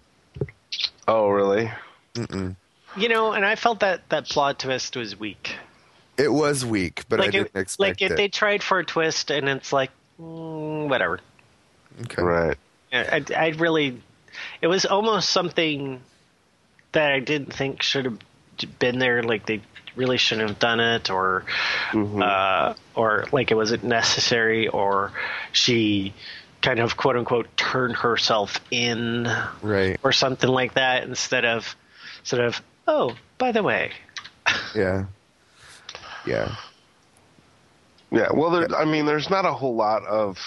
oh really? Mm-mm. You know, and I felt that that plot twist was weak. It was weak, but I Like, didn't it, expect like if it. they tried for a twist, and it's like, mm, whatever. Okay. Right. I, I really, it was almost something that I didn't think should have been there. Like they really shouldn't have done it, or, Mm-hmm. uh, or like it wasn't necessary, or she kind of quote unquote turned herself in, Right. or something like that, instead of, sort of, oh, by the way. Yeah. Yeah. Yeah, well, there, I mean, there's not a whole lot of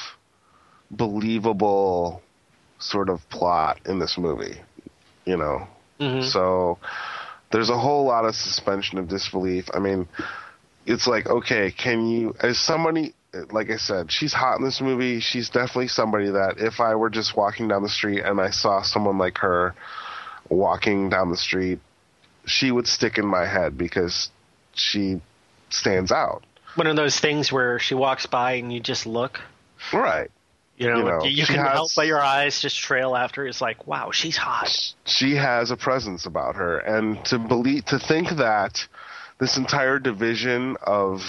believable sort of plot in this movie, you know. Mhm. So there's a whole lot of suspension of disbelief. I mean, it's like, okay, can you, as somebody, like I said, she's hot in this movie. She's definitely somebody that if I were just walking down the street and I saw someone like her walking down the street, she would stick in my head because she stands out. One of those things where she walks by and you just look. Right. You know, You know, you, you she can has- help but your eyes just trail after. It's like, wow, she's hot. She has a presence about her, and to believe, to think that this entire division of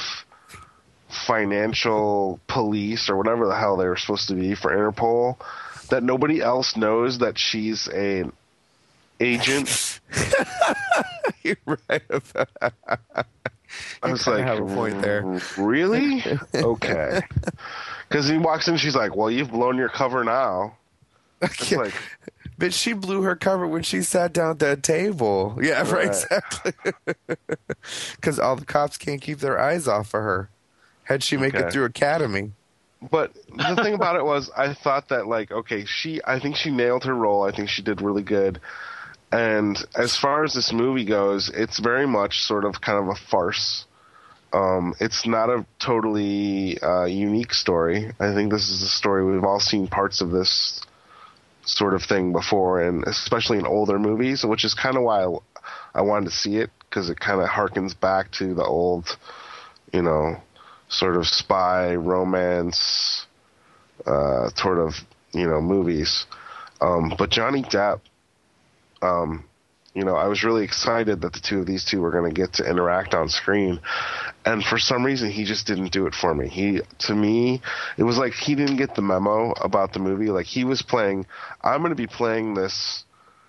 financial police or whatever the hell they were supposed to be for Interpol, that nobody else knows that she's an agent. You're right about that. I was kinda like, have a point there. Really? Okay. Because he walks in, she's like, well, you've blown your cover now. It's like, But she blew her cover when she sat down at that table. Yeah, right, Right. exactly. Because all the cops can't keep their eyes off of her. How'd she make Okay. it through academy? but the thing about it was, I thought that, like, okay, she, I think she nailed her role. I think she did really good. And as far as this movie goes, it's very much sort of kind of a farce. Um, it's not a totally uh, unique story. I think this is a story we've all seen parts of this sort of thing before, and especially in older movies, which is kind of why I, I wanted to see it, because it kind of harkens back to the old, you know, sort of spy romance uh, sort of, you know, movies. Um, but Johnny Depp, um, you know, I was really excited that the two of these two were going to get to interact on screen. And for some reason, he just didn't do it for me. He, to me, it was like he didn't get the memo about the movie. Like, he was playing, I'm going to be playing this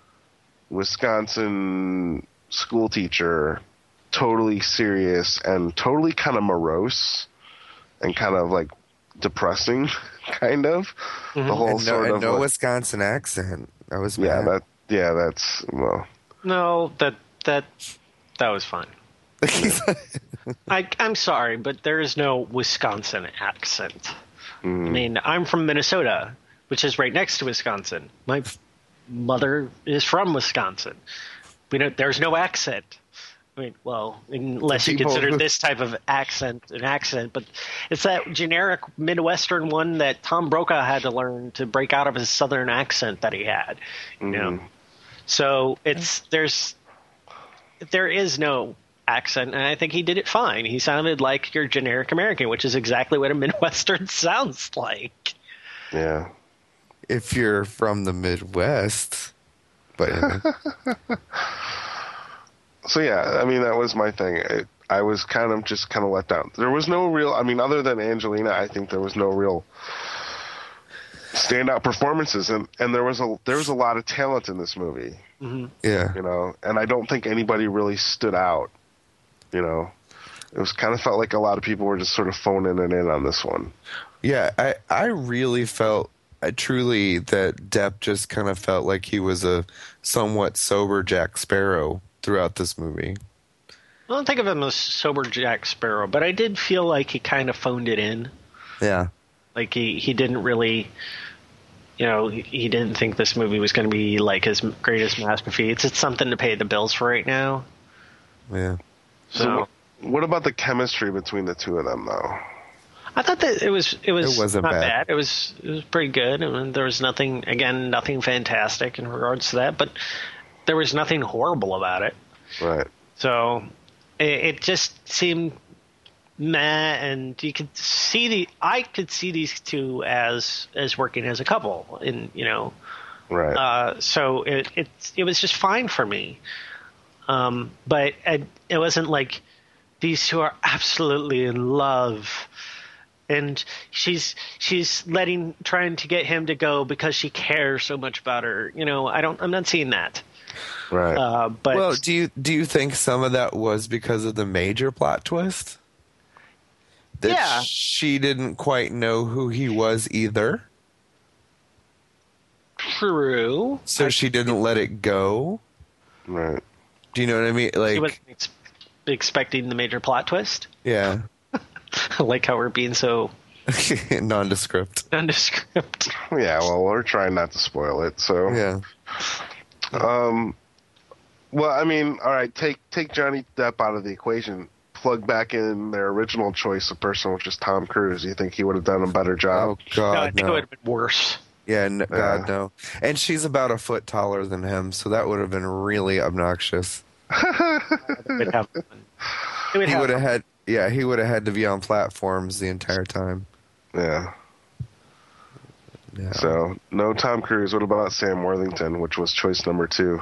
Wisconsin school teacher, totally serious and totally kind of morose and kind of like depressing, kind of. The whole And no, sort and of no like- Wisconsin accent. I was yeah, mad. that yeah, that's well. No, that that that was fine. I, I'm sorry, but there is no Wisconsin accent. I mean, I'm from Minnesota, which is right next to Wisconsin. My mother is from Wisconsin. We don't, there's no accent. I mean, well, unless you People consider who- this type of accent an accent, but it's that generic Midwestern one that Tom Brokaw had to learn to break out of his Southern accent that he had. You know, so it's there's there is no accent, and I think he did it fine. He sounded like your generic American, which is exactly what a Midwestern sounds like. Yeah. If you're from the Midwest. But So yeah, I mean, that was my thing. It, I was kind of just kind of let down. There was no real, I mean, other than Angelina, I think there was no real standout performances, and, and there was a there was a lot of talent in this movie, yeah. you know, and I don't think anybody really stood out, you know. It was kind of felt like a lot of people were just sort of phoning it in on this one. Yeah, I, I really felt I truly that Depp just kind of felt like he was a somewhat sober Jack Sparrow throughout this movie. I don't think of him as sober Jack Sparrow, but I did feel like he kind of phoned it in. Yeah. Like he, he didn't really, you know, he, he didn't think this movie was going to be like his greatest masterpiece. It's something to pay the bills for right now. Yeah. So, So what, what about the chemistry between the two of them, though? I thought that it was it was It wasn't not bad. bad. It was it was pretty good. I mean, there was nothing again, nothing fantastic in regards to that, but there was nothing horrible about it. Right. So it, it just seemed meh, and you could see the I could see these two as as working as a couple, and you know, Right. uh, so it it it was just fine for me. Um, but it, it wasn't like these two are absolutely in love. And she's she's letting trying to get him to go because she cares so much about her. You know, I don't. I'm not seeing that. right. Uh, but Well, do you do you think some of that was because of the major plot twist? That Yeah. she didn't quite know who he was either, true. so she didn't let it go. right. Do you know what I mean? She Like, wasn't ex- expecting the major plot twist. yeah, I like how we're being so nondescript. nondescript. Yeah. Well, we're trying not to spoil it. So. Yeah, Um. Well, I mean, all right. Take take Johnny Depp out of the equation. Plug back in their original choice of person, which is Tom Cruise. You think he would have done a better oh job? No, I god, think it no. would have been worse. Yeah, n- Yeah. God no. And she's about a foot taller than him, so that would have been really obnoxious. It would have. It would He have would have had, yeah, he would have had to be on platforms the entire time. Yeah. Yeah. So no Tom Cruise. What about Sam Worthington, which was choice number two?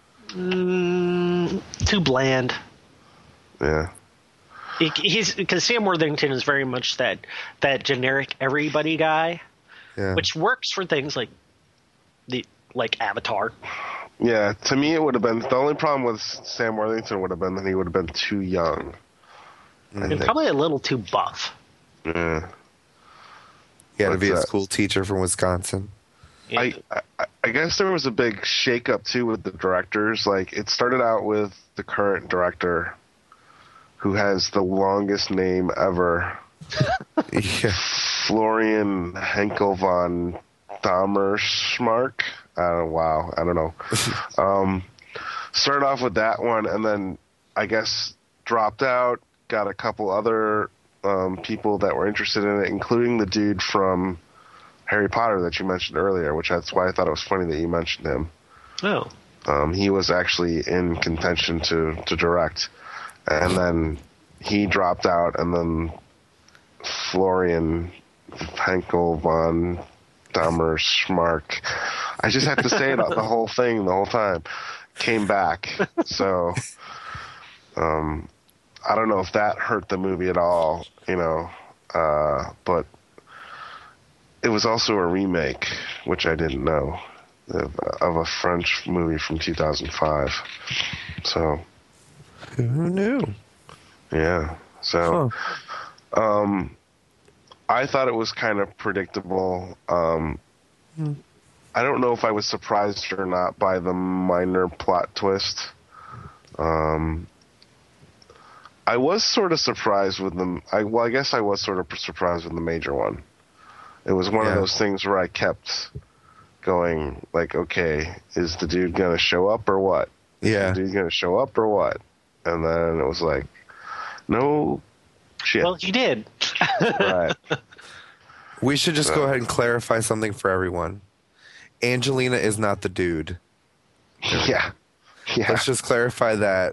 mm, too bland. Yeah. He, he's because Sam Worthington is very much that that generic everybody guy, yeah. which works for things like the like Avatar. Yeah. To me, it would have been the only problem with Sam Worthington would have been that he would have been too young. I And think. probably a little too buff. Yeah. he had to be a What's that? school teacher from Wisconsin. I, I I guess there was a big shakeup too with the directors. Like it started out with the current director, who has the longest name ever, Yeah. Florian Henkel von Dahmerschmark. I don't, wow, I don't know. um, started off with that one, and then I guess dropped out. Got a couple other um, people that were interested in it, including the dude from Harry Potter that you mentioned earlier, which that's why I thought it was funny that you mentioned him. Oh, Um, he was actually in contention to, to direct, and then he dropped out, and then Florian Henkel von Dahmerschmark, I just have to say it the whole thing the whole time, came back. So um, I don't know if that hurt the movie at all, you know, uh, but it was also a remake, which I didn't know, of, of a French movie from two thousand five. So, Who knew? yeah. So, um, I thought it was kind of predictable. Um, I don't know if I was surprised or not by the minor plot twist. Um, I was sort of surprised with the. I well, I guess I was sort of surprised with the major one. It was one Yeah. of those things where I kept going, like, okay, is the dude gonna show up or what? Is Yeah. the dude gonna show up or what? And then it was like, no shit. well, he did. Right. We should just go ahead and clarify something for everyone. Angelina is not the dude. Yeah. Yeah. Let's just clarify that.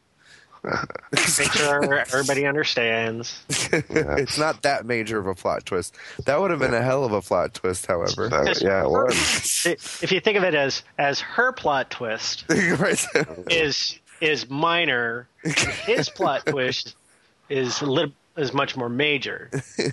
Make sure everybody understands. It's not that major of a plot twist. That would have been a hell of a plot twist, however. That- yeah, it was. If you think of it as as her plot twist Right. is is minor, his plot twist is little is much more major.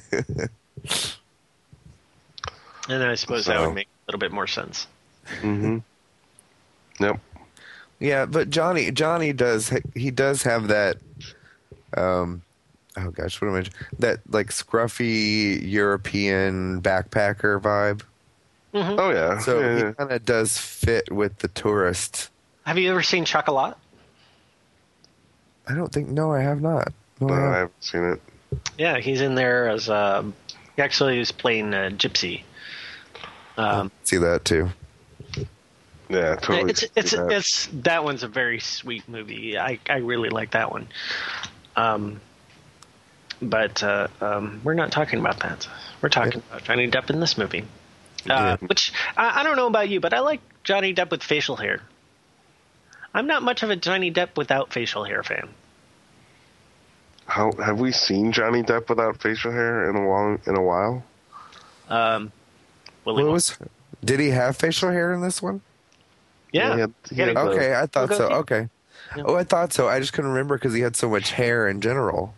And I suppose that So- would make a little bit more sense. Mm-hmm. Yep. Yeah, but Johnny Johnny does he does have that um oh gosh, what am I that like scruffy European backpacker vibe. Oh, yeah. So yeah, he yeah. kind of does fit with the tourist. Have you ever seen Chocolat? I don't think. No, I have not. No, No, I I haven't. haven't seen it. Yeah, he's in there as um, he actually is playing a gypsy. Um, See that too. Yeah, totally. it's it's see that. it's that one's a very sweet movie. I I really like that one. Um, but uh, um, we're not talking about that. We're talking about Johnny Depp in this movie. Uh, Yeah. Which I, I don't know about you, but I like Johnny Depp with facial hair. I'm not much of a Johnny Depp without facial hair fan. How have we seen Johnny Depp without facial hair in a long in a while? Um, Willy What Wonka. was? Did he have facial hair in this one? Yeah. he had- he He had had a- the- Okay, I thought We'll so. go- Okay. Yeah. Oh, I thought so. I just couldn't remember because he had so much hair in general.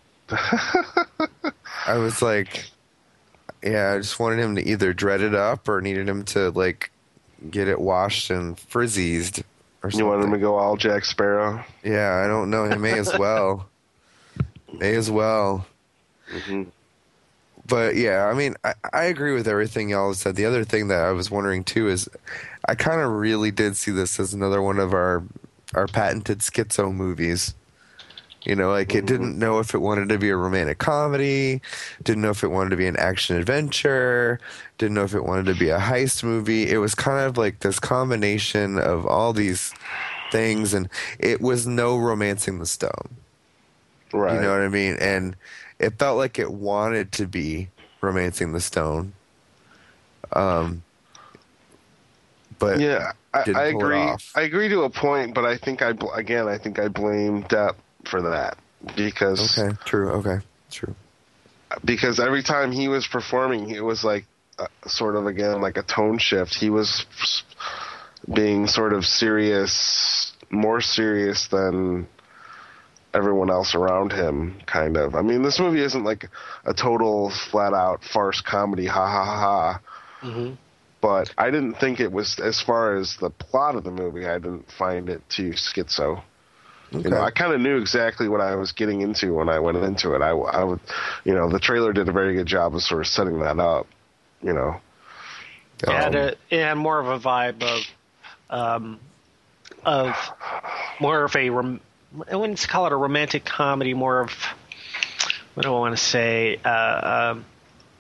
I was like, yeah, I just wanted him to either dread it up or needed him to like get it washed and frizzied or something. You want him to go all Jack Sparrow? Yeah, I don't know. He may as well. May as well. hmm But yeah, I mean, I, I agree with everything y'all said. The other thing that I was wondering too is, I kind of really did see this as another one of our our patented schizo movies. You know, like it didn't know if it wanted to be a romantic comedy, didn't know if it wanted to be an action adventure, didn't know if it wanted to be a heist movie. It was kind of like this combination of all these things, and it was no Romancing the Stone. Right. You know what I mean? And it felt like it wanted to be Romancing the Stone. Um, but Yeah, I, didn't I pull it agree. off. I agree to a point, but I think I bl- again I think I blame Depp for that because okay, true. Okay, true. because every time he was performing, it was like uh, sort of again like a tone shift. He was s- being sort of serious, more serious than everyone else around him, kind of. I mean, this movie isn't like a total flat out farce comedy, ha ha ha ha. Mhm. But I didn't think it was, as far as the plot of the movie, I didn't find it too schizo. Okay. You know, I kind of knew exactly what I was getting into when I went into it. I, I would, you know, the trailer did a very good job of sort of setting that up. You know, It had, Um, a, it had more of a vibe of, um, of more of a, rom- I wouldn't call it a romantic comedy, more of, what do I want to say? Uh, um,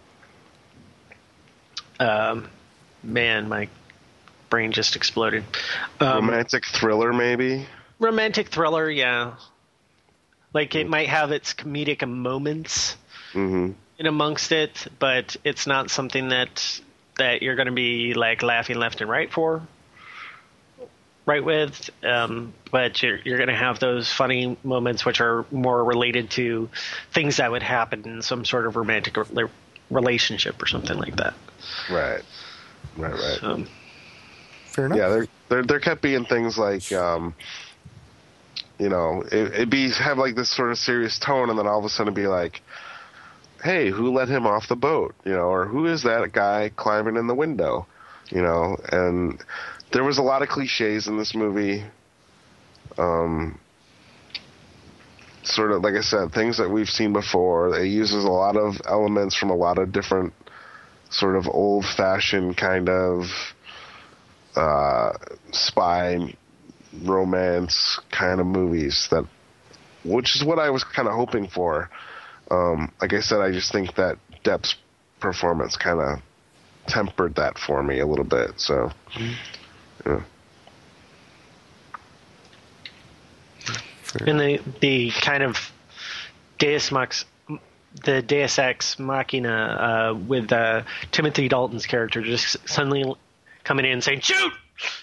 um, man, my brain just exploded. Um, romantic thriller, maybe. romantic thriller, yeah. Like it might have its comedic moments hmm in amongst it, but it's not something that that you're going to be like laughing left and right for, right with. Um, but you're you're going to have those funny moments which are more related to things that would happen in some sort of romantic re- relationship or something like that. Right. Right. Right. Um, Fair enough. Yeah, there, there, there kept being things like, um, you know, it, it'd be have like this sort of serious tone, and then all of a sudden be like, "Hey, who let him off the boat?" You know, or who is that guy climbing in the window? You know, and there was a lot of cliches in this movie. Um, sort of like I said, things that we've seen before. It uses a lot of elements from a lot of different sort of old-fashioned kind of uh, spy romance kind of movies, that which is what I was kind of hoping for. Um, like I said, I just think that Depp's performance kind of tempered that for me a little bit. So, yeah. and the the kind of Deus Max, the Deus Ex Machina uh, with uh, Timothy Dalton's character just suddenly coming in and saying shoot,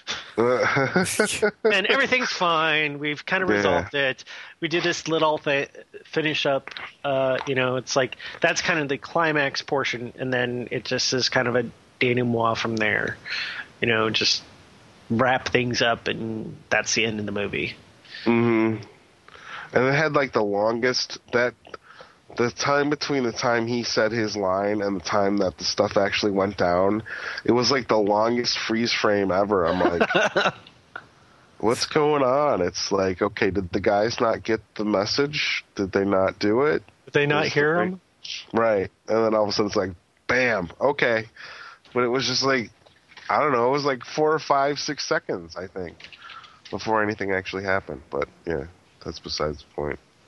and everything's fine. We've kind of Yeah. resolved it. We did this little th- finish up. Uh, you know, it's like that's kind of the climax portion, and then it just is kind of a denouement from there. You know, just wrap things up, and that's the end of the movie. hmm And it had like the longest that the time between the time he said his line and the time that the stuff actually went down, it was like the longest freeze frame ever. I'm like, what's going on? It's like, okay, did the guys not get the message? Did they not do it? Did they not Is hear the- him? Right. And then all of a sudden it's like, bam, okay. But it was just like, I don't know, it was like four or five, six seconds, I think, before anything actually happened. But yeah, that's besides the point.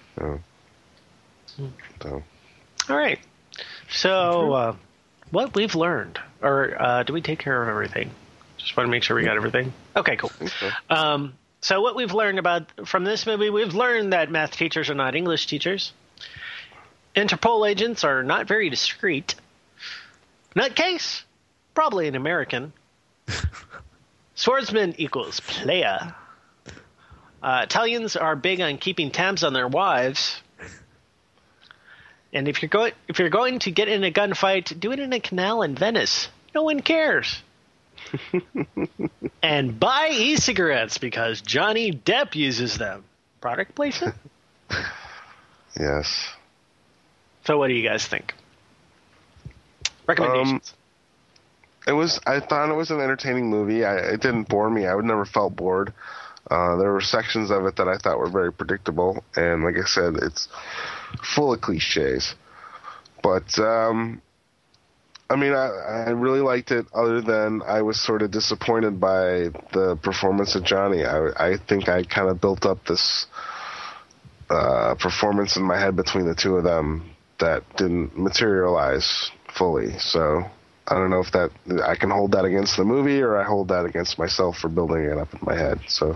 Uh, so. All right. So, uh, what we've learned, or uh, did we take care of everything? Just want to make sure we got everything. Okay, cool. So. Um, so, what we've learned about from this movie, we've learned that math teachers are not English teachers. Interpol agents are not very discreet. Nutcase, probably an American. Swordsman equals playa. Uh, Italians are big on keeping tabs on their wives. And if you're going if you're going to get in a gunfight, do it in a canal in Venice. No one cares. And buy e-cigarettes because Johnny Depp uses them. Product placement? Yes. So what do you guys think? Recommendations. Um, it was. I thought it was an entertaining movie. I, it didn't bore me. I would never felt bored. Uh, there were sections of it that I thought were very predictable, and like I said, it's full of cliches. But um, I mean, I, I really liked it. Other than I was sort of disappointed by the performance of Johnny. I, I think I kind of built up this uh, performance in my head between the two of them that didn't materialize fully. So I don't know if that I can hold that against the movie or I hold that against myself for building it up in my head. So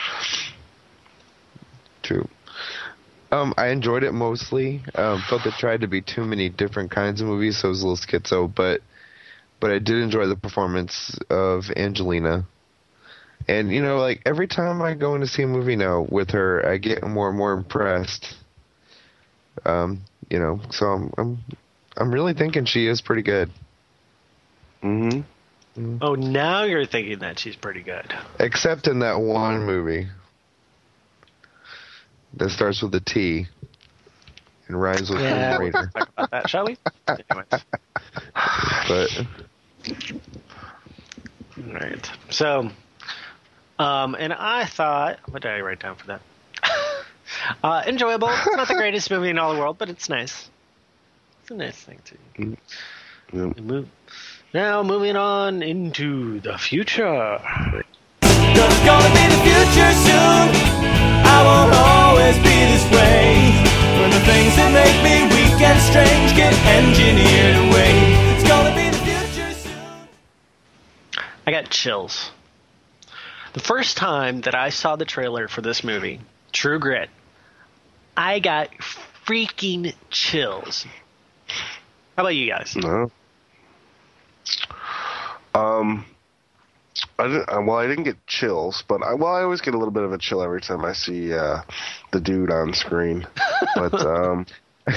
true. Um, I enjoyed it mostly. Um, felt it tried to be too many different kinds of movies, so it was a little schizo. But but I did enjoy the performance of Angelina. And you know, like every time I go in to see a movie now with her, I get more and more impressed. Um, you know, so I'm I'm I'm really thinking she is pretty good. Mm-hmm. Mm. Oh, now you're thinking that she's pretty good. Except in that one movie that starts with a T and rhymes with Yeah, Tomb we'll Raider. talk about that, shall we? Anyways. But All right. So, um, and I thought, what did I write down for that? uh, enjoyable. It's not the greatest movie in all the world, but it's nice. It's a nice thing to Yep. move. Now, moving on into the future. Cause it's gonna be the future soon. I won't always be this way. When the things that make me weak and strange get engineered away. It's gonna be the future soon. I got chills. The first time that I saw the trailer for this movie, True Grit, I got freaking chills. How about you guys? No. Um, I didn't. uh, Well, I didn't get chills, but I, well, I always get a little bit of a chill every time I see uh, the dude on screen. But um,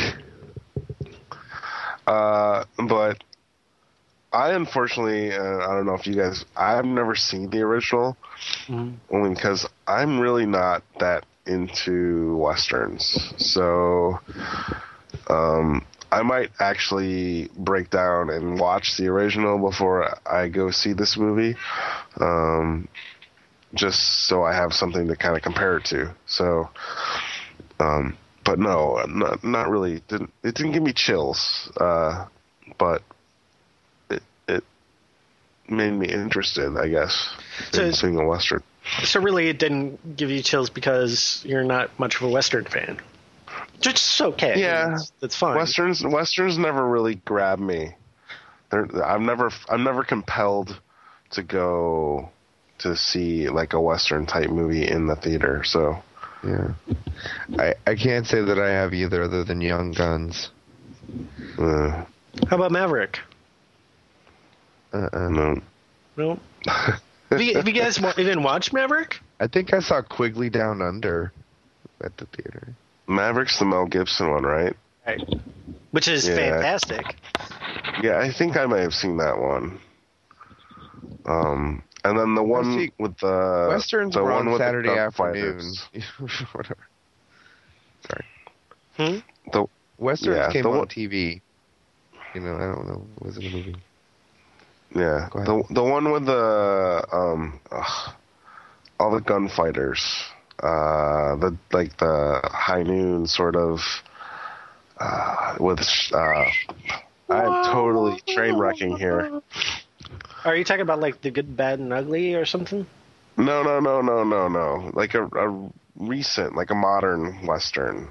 uh, but I unfortunately, uh, I don't know if you guys. I've never seen the original, Mm-hmm. only because I'm really not that into westerns. So, um. I might actually break down and watch the original before I go see this movie, um, just so I have something to kind of compare it to. So, um, but no, not, not really. Didn't, it didn't give me chills, uh, but it, it made me interested, I guess, So- in seeing a Western. So really, it didn't give you chills because you're not much of a Western fan. Which is okay. Yeah, that's, that's fine. Westerns, Westerns never really grab me. They're, I'm never, I'm never compelled to go to see like a Western type movie in the theater. So, yeah, I I can't say that I have either, other than Young Guns. uh, How about Maverick? Uh-uh. no. No. have, you, have you guys wa- even watched Maverick? I think I saw Quigley Down Under at the theater. Maverick's the Mel Gibson one, right? Right. Which is Yeah. fantastic. Yeah, I think I may have seen that one. Um, and then the one see, with the Westerns the were one on with the Saturday afternoon. gunfighters. Whatever. Sorry. Hmm? The Westerns Yeah, came the on one- T V. You know, I don't know. It wasn't a movie. yeah, Go ahead. the the one with the um, ugh, all the gunfighters. Uh, the like the High Noon sort of uh, with uh, I'm totally train wrecking here. Are you talking about like The Good, Bad, and Ugly or something? No, no, no, no, no, no. Like a, a recent, like a modern Western.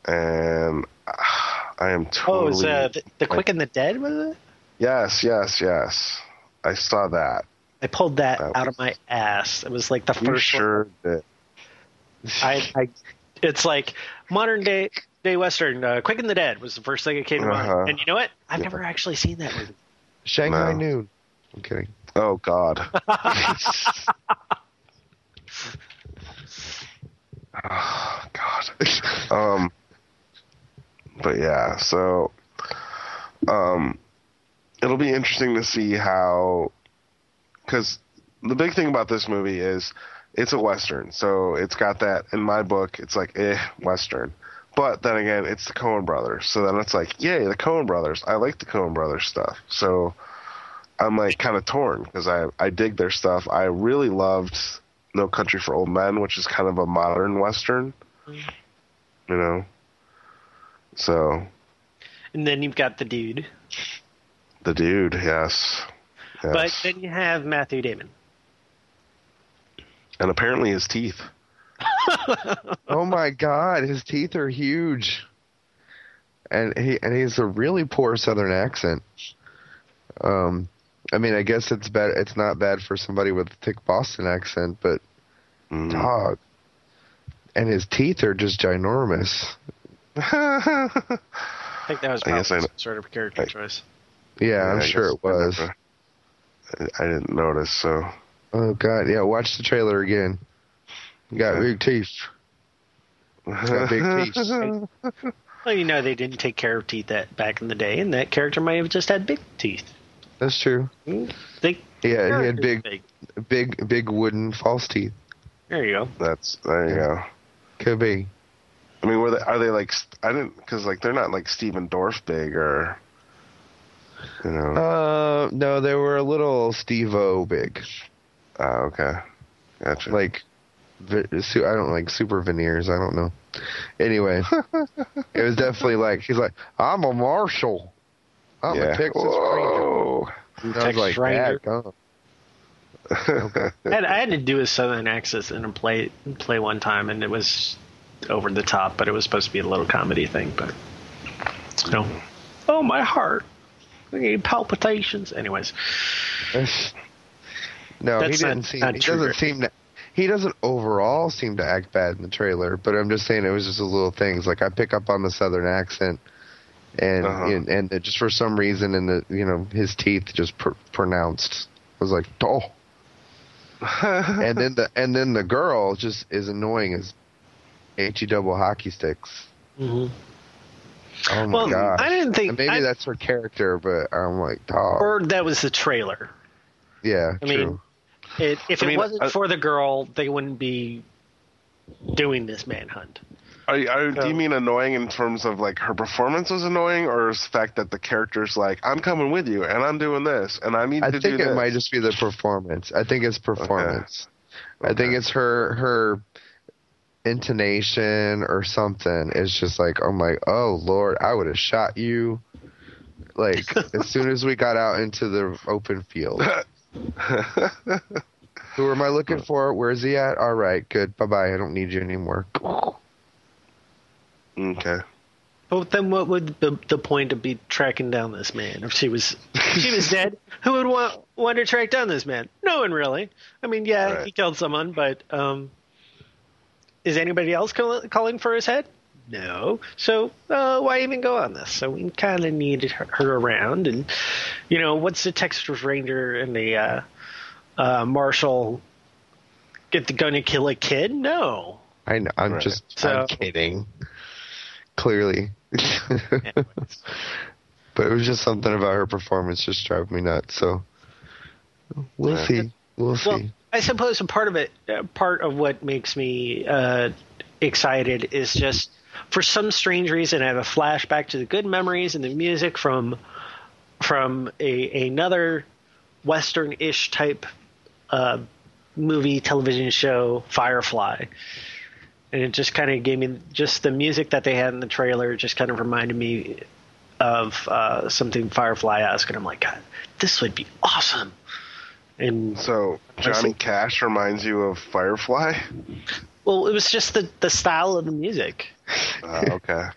and uh, I am totally. Oh, it was uh, the, the Quick and the Dead, was it? Yes, yes, yes. I saw that. I pulled that, That out was- of my ass. It was like the You first sure did. one. I, I, it's like modern day day Western. Uh, Quick and the Dead was the first thing that came to Uh-huh. mind. And you know what? I've never actually seen that movie. Shanghai No. Noon. I'm kidding. Oh God. Oh God. Um. But yeah, so um, it'll be interesting to see how, because the big thing about this movie is it's a Western, so it's got that, in my book, it's like, eh, Western. But then again, it's the Coen brothers, so then it's like, yay, the Coen brothers. I like the Coen brothers stuff. So I'm like kind of torn, because I, I dig their stuff. I really loved No Country for Old Men, which is kind of a modern Western, you know? So, And then you've got the dude. the dude, yes. yes. But then you have Matthew Damon. And apparently his teeth. Oh my God, his teeth are huge, and he and he has a really poor Southern accent. Um, I mean, I guess it's bad. It's not bad for somebody with a thick Boston accent, but Mm. dog, and his teeth are just ginormous. I think that was I guess probably I some know- sort of character I- choice. Yeah, Yeah, I'm I sure guess it I was. never- I, I didn't notice, so. Oh God, yeah. Watch the trailer again. You got big teeth. Got big teeth. Well, you know, they didn't take care of teeth that back in the day, and that character might have just had big teeth. That's true. They, Yeah, he had big, big. big, big wooden false teeth. There you go. That's, there you go. Could be. I mean, were they, are they like, I didn't, because like they're not like Steven Dorff big or, you know. Uh, no, they were a little Steve-O big. Oh, okay. Gotcha. Like, vi- su- I don't like super veneers. I don't know. Anyway, it was definitely like he's like, I'm a marshal. I'm yeah. a Texas Whoa. Ranger. And I was Texas like, Ranger. "Dadgum." I had, I had to do a Southern accent in a play play one time, and it was over the top, but it was supposed to be a little comedy thing. But you know, oh my heart, I need palpitations. Anyways, No, he That's didn't not- seem. not He true. doesn't seem to. He doesn't overall seem to act bad in the trailer. But I'm just saying it was just a little things. Like I pick up on the Southern accent, and Uh-huh. and, and it just for some reason, and the you know his teeth just pr- pronounced. I was like, oh. and then the and then the girl just is annoying as H E double hockey sticks. mm-hmm. Oh my well, god! I didn't think. And maybe I, that's her character, but I'm like, dog. or that was the trailer. Yeah, I true. mean, it, if I it mean, wasn't uh, for the girl, they wouldn't be doing this manhunt. Are, you- are, do you mean annoying in terms of like her performance was annoying, or is the fact that the character's like, I'm coming with you and I'm doing this and I need I to think do it this? might just be the performance. I think it's performance. I think it's her her intonation or something. It's just like, oh my, oh Lord, I would have shot you. Like as soon as we got out into the open field. Who am I looking for? Where's he at? All right, good. Bye bye. I don't need you anymore. Okay. But then, what would the the point of be tracking down this man if she was if she was dead? Who would want want to track down this man? No one really. I mean, yeah, Right. he killed someone, but um, is anybody else call, calling for his head? No. So uh, why even go on this? So we kind of needed her, her around, and you know, what's the Texas Ranger and the uh, uh, Marshal get the gun to kill a kid? No. I know. I'm Right. just. So- I'm kidding. Clearly. Anyways. But it was just something about her performance just drove me nuts. So we'll Yeah. see. We'll see. Well, I suppose a part of it, uh, part of what makes me uh, excited is just for some strange reason I have a flashback to the good memories and the music from from a another Western-ish type uh, movie television show, Firefly. And it just kind of gave me just the music that they had in the trailer just kind of reminded me of uh, something Firefly-esque. And I'm like, God, this would be awesome. And So Johnny Cash reminds you of Firefly? Well, it was just the, the style of the music. Uh, okay.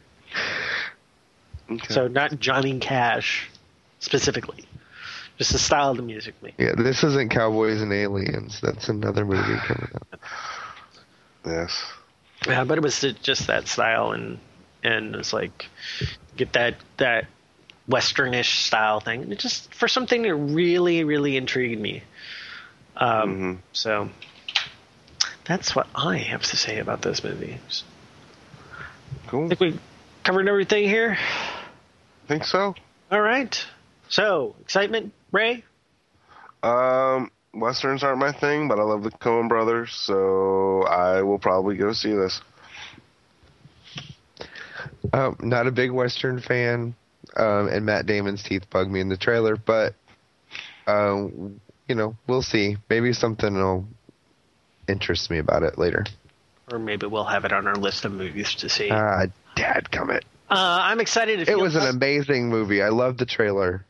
okay. So not Johnny Cash specifically. Just the style of the music. Maybe. Yeah, this isn't Cowboys and Aliens. That's another movie coming up. Yes. Yeah, but it was just that style, and and it's like get that that westernish style thing. It just for something that really really intrigued me. Um, mm-hmm. So that's what I have to say about this movie. Cool. I think we covered everything here. Think so. All right. So excitement, Ray. Um. Westerns aren't my thing, but I love the Coen brothers, so I will probably go see this. Um, not a big Western fan, um, and Matt Damon's teeth bug me in the trailer, but, um, you know, we'll see. Maybe something will interest me about it later. Or maybe we'll have it on our list of movies to see. Ah, dadgummit. Uh, I'm excited. It was an amazing movie. I loved the trailer.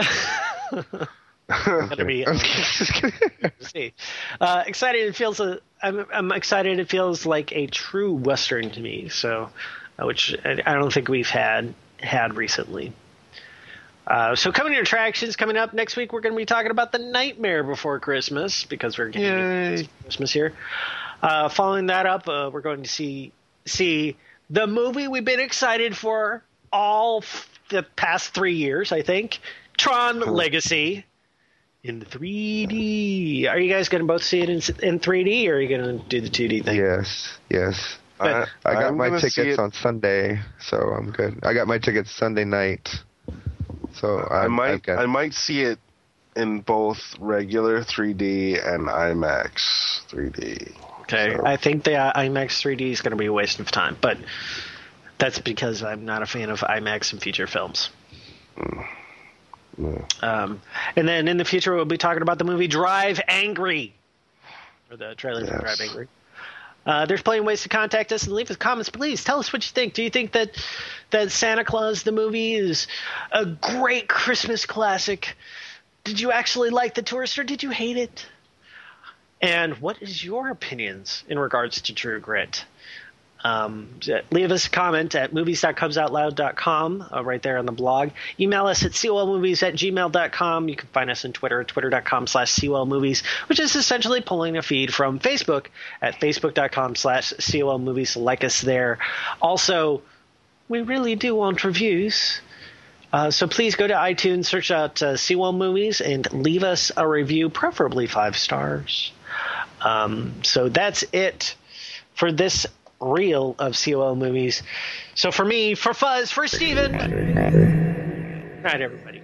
Gonna be, um, see. Uh, excited. It feels. A, I'm, I'm excited. It feels like a true Western to me. So, uh, which I, I don't think we've had had recently. Uh, so, coming to attractions coming up next week, we're going to be talking about The Nightmare Before Christmas because we're getting Christmas here. Uh, following that up, uh, we're going to see see the movie we've been excited for all f- the past three years. I think Tron Legacy. In three D. Are you guys going to both see it in, in three D, or are you going to do the two D thing? Yes, yes. I, I got I'm my tickets on Sunday, so I'm good. I got my tickets Sunday night, so I'm, I might got... I might see it in both regular three D and IMAX three D. Okay, so. I think the uh, IMAX three D is going to be a waste of time, but that's because I'm not a fan of IMAX and feature films. Mm. No. Um, and then in the future, we'll be talking about the movie Drive Angry, or the trailer yes. for Drive Angry. Uh, there's plenty of ways to contact us and leave us comments. Please tell us what you think. Do you think that that Santa Claus the movie is a great Christmas classic? Did you actually like The Tourist, or did you hate it? And what is your opinions in regards to True Grit? Um, leave us a comment at movies dot comes out loud dot com, uh, right there on the blog. Email us at colmovies at gmail dot com. You can find us on Twitter at twitter dot com slash colmovies, which is essentially pulling a feed from Facebook at facebook dot com slash colmovies. Like us there. Also, we really do want reviews. Uh, so please go to iTunes, search out uh, Sewell Movies, and leave us a review, preferably five stars. Um, so that's it for this reel of C O L movies. So for me, for Fuzz, for Steven, good night, everybody.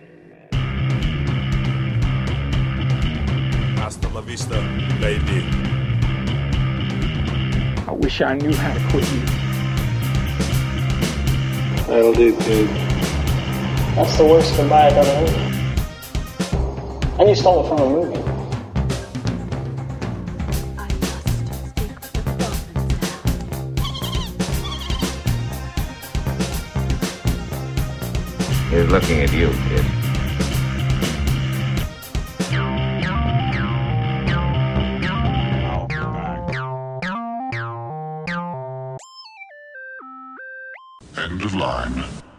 Hasta la vista, baby. I wish I knew how to quit you. That'll do, kid. That's the worst goodbye I've ever heard. And you stole it from a movie. He's looking at you, kid. End of line.